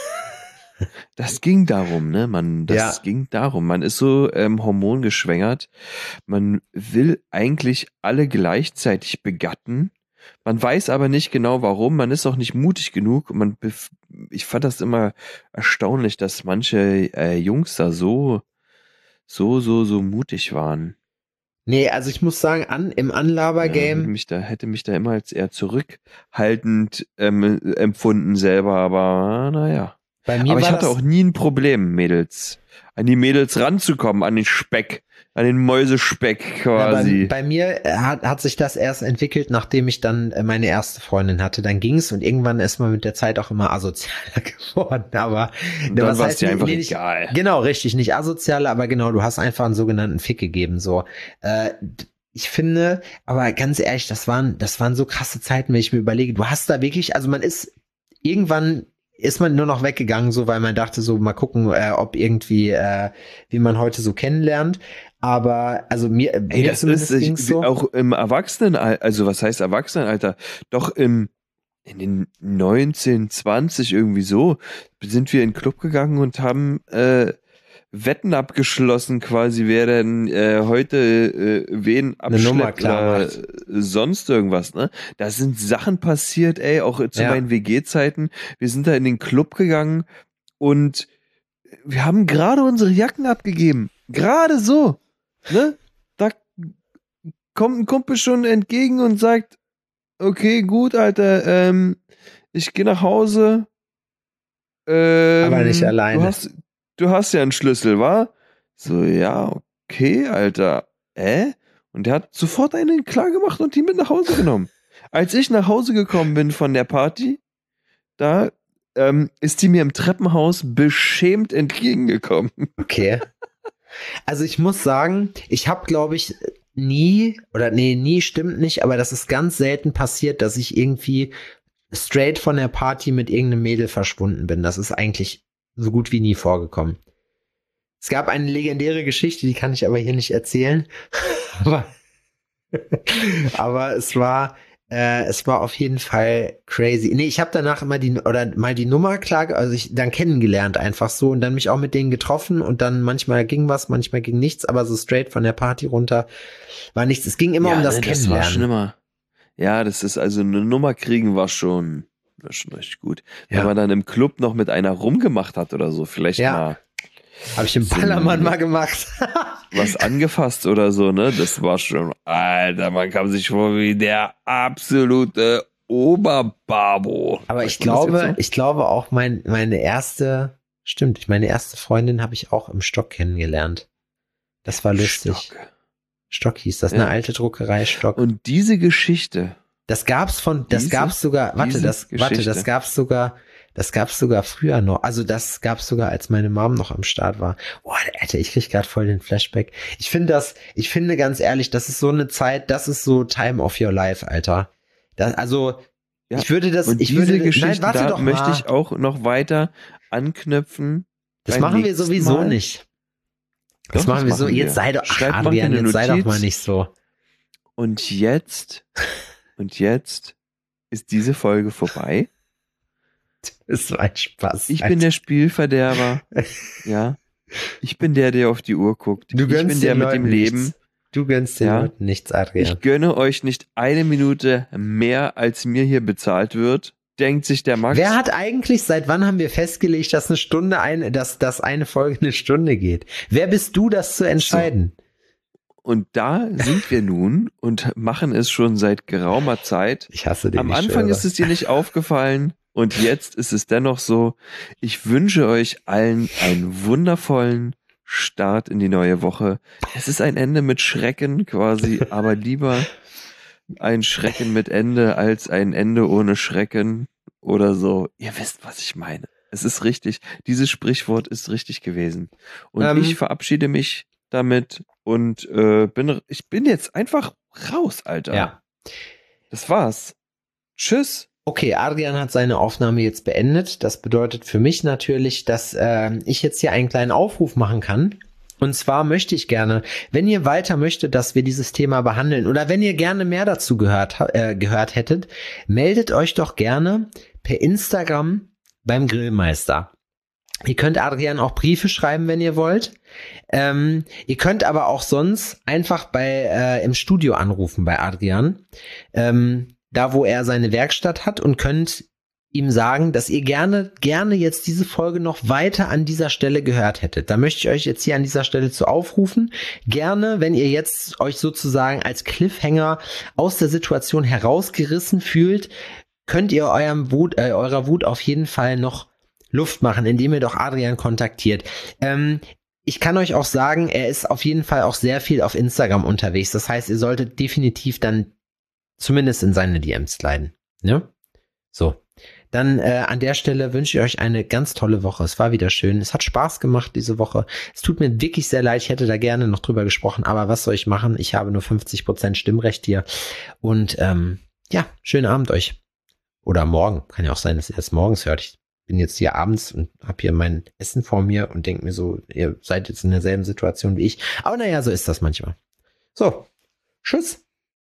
Das ging darum, ne, man, das ja. ging darum, man ist so ähm, hormongeschwängert, man will eigentlich alle gleichzeitig begatten. Man weiß aber nicht genau warum, man ist auch nicht mutig genug. Man, ich fand das immer erstaunlich, dass manche äh, Jungs da so, so, so, so mutig waren. Nee, also ich muss sagen, an, im Anlaber-Game. Ja, mich da, hätte mich da immer als eher zurückhaltend ähm, empfunden selber, aber naja. Bei mir aber ich war hatte das auch nie ein Problem, Mädels, an die Mädels ranzukommen, an den Speck. An den Mäusespeck quasi. Ja, bei, bei mir hat, hat sich das erst entwickelt, nachdem ich dann meine erste Freundin hatte. Dann ging's und irgendwann ist man mit der Zeit auch immer asozialer geworden. Aber und dann war es dir einfach nee, nicht, egal. Genau, richtig, nicht asozialer, aber genau, du hast einfach einen sogenannten Fick gegeben. So, äh, ich finde, aber ganz ehrlich, das waren, das waren so krasse Zeiten, wenn ich mir überlege. Du hast da wirklich, also man ist irgendwann ist man nur noch weggegangen, so weil man dachte, so mal gucken, äh, ob irgendwie, äh, wie man heute so kennenlernt. Aber also mir, Ey, mir das ist ich, so. Auch im Erwachsenenalter, also was heißt Erwachsenenalter? Doch im in den neunzehn, zwanzig irgendwie so sind wir in den Club gegangen und haben äh, Wetten abgeschlossen, quasi wer denn äh, heute äh, wen abschleppt oder sonst irgendwas, ne? Da sind Sachen passiert, ey, auch zu ja. meinen W G-Zeiten. Wir sind da in den Club gegangen und wir haben gerade unsere Jacken abgegeben. Gerade so, ne? Da kommt ein Kumpel schon entgegen und sagt, okay, gut, Alter, ähm, ich gehe nach Hause. Ähm, Aber nicht alleine. Du hast, du hast ja einen Schlüssel, wa? So, ja, okay, Alter. Äh? Und der hat sofort einen klar gemacht und die mit nach Hause genommen. Als ich nach Hause gekommen bin von der Party, da ähm, ist die mir im Treppenhaus beschämt entgegengekommen. Okay. Also ich muss sagen, ich habe, glaube ich, nie, oder nee, nie stimmt nicht, aber das ist ganz selten passiert, dass ich irgendwie straight von der Party mit irgendeinem Mädel verschwunden bin. Das ist eigentlich so gut wie nie vorgekommen. Es gab eine legendäre Geschichte, die kann ich aber hier nicht erzählen. aber, aber es war, Äh, es war auf jeden Fall crazy. Nee, ich habe danach immer die, oder mal die Nummer klar, also ich dann kennengelernt einfach so und dann mich auch mit denen getroffen und dann manchmal ging was, manchmal ging nichts, aber so straight von der Party runter war nichts. Es ging immer ja, um das ne, Kennenlernen. Das war schon immer. Ja, das ist also eine Nummer kriegen war schon, war schon richtig gut. Ja. Wenn man dann im Club noch mit einer rumgemacht hat oder so, vielleicht Ja. mal. Habe ich im So Ballermann ein- mal gemacht. Was angefasst oder so, ne? Das war schon, Alter, man kam sich vor wie der absolute Oberbabo. Aber ich Sagt man das glaube, jetzt so? ich glaube auch mein, meine erste, stimmt, meine erste Freundin habe ich auch im Stock kennengelernt. Das war lustig. Stock. Stock hieß das, Ja. eine alte Druckerei Stock. Und diese Geschichte, Das gab's von, das Diese- gab's sogar, warte, diese das, warte, das Geschichte. gab's sogar, das gab's sogar früher noch. Also das gab's sogar, als meine Mom noch am Start war. Boah, Alter, ich krieg gerade voll den Flashback. Ich finde das, ich finde ganz ehrlich, das ist so eine Zeit, das ist so Time of your life, Alter. Das, also, Ja, ich würde das, und ich diese würde, Geschichte, nein, warte da doch möchte mal. ich auch noch weiter anknüpfen. Das beim machen wir nächsten sowieso Mal. nicht. Das Doch, machen wir so. Jetzt sei doch, ach, Schreibt mal Adrian, eine jetzt sei doch Notiz. mal nicht so. Und jetzt, und jetzt ist diese Folge vorbei. Ist so ein Spaß. Ich bin der Spielverderber. Ja. Ich bin der, der auf die Uhr guckt. Du ich gönnst bin der den mit dem Leuten Leben. nichts. Du gönnst den Ja. Leuten nichts, Adrian. Ich gönne euch nicht eine Minute mehr, als mir hier bezahlt wird. Denkt sich der Max. Wer hat eigentlich, seit wann haben wir festgelegt, dass eine Stunde eine, dass, dass eine Folge eine Stunde geht? Wer bist du, das zu entscheiden? Und da sind wir nun und machen es schon seit geraumer Zeit. Ich hasse den. Am ich Anfang schwöre. ist es dir nicht aufgefallen und jetzt ist es dennoch so. Ich wünsche euch allen einen wundervollen Start in die neue Woche. Es ist ein Ende mit Schrecken quasi, aber lieber ein Schrecken mit Ende als ein Ende ohne Schrecken oder so. Ihr wisst, was ich meine. Es ist richtig. Dieses Sprichwort ist richtig gewesen. Und Ähm. ich verabschiede mich damit und äh, bin ich bin jetzt einfach raus, Alter. Ja. Das war's. Tschüss. Okay, Adrian hat seine Aufnahme jetzt beendet. Das bedeutet für mich natürlich, dass äh, ich jetzt hier einen kleinen Aufruf machen kann. Und zwar möchte ich gerne, wenn ihr weiter möchtet, dass wir dieses Thema behandeln oder wenn ihr gerne mehr dazu gehört, äh, gehört hättet, meldet euch doch gerne per Instagram beim Grillmeister. Ihr könnt Adrian auch Briefe schreiben, wenn ihr wollt. Ähm, ihr könnt aber auch sonst einfach bei äh, im Studio anrufen bei Adrian, ähm, da wo er seine Werkstatt hat und könnt ihm sagen, dass ihr gerne, gerne jetzt diese Folge noch weiter an dieser Stelle gehört hättet. Da möchte ich euch jetzt hier an dieser Stelle zu aufrufen. Gerne, wenn ihr jetzt euch sozusagen als Cliffhanger aus der Situation herausgerissen fühlt, könnt ihr eurem Wut, äh, eurer Wut auf jeden Fall noch Luft machen, indem ihr doch Adrian kontaktiert. Ähm, ich kann euch auch sagen, er ist auf jeden Fall auch sehr viel auf Instagram unterwegs. Das heißt, ihr solltet definitiv dann zumindest in seine D Ms sliden. Ne? So. Dann äh, an der Stelle wünsche ich euch eine ganz tolle Woche. Es war wieder schön. Es hat Spaß gemacht diese Woche. Es tut mir wirklich sehr leid. Ich hätte da gerne noch drüber gesprochen. Aber was soll ich machen? Ich habe nur fünfzig Prozent Stimmrecht hier. Und ähm, ja, schönen Abend euch. Oder morgen. Kann ja auch sein, dass ihr das morgens hört. Ich bin jetzt hier abends und habe hier mein Essen vor mir und denke mir so, ihr seid jetzt in derselben Situation wie ich. Aber naja, so ist das manchmal. So, tschüss.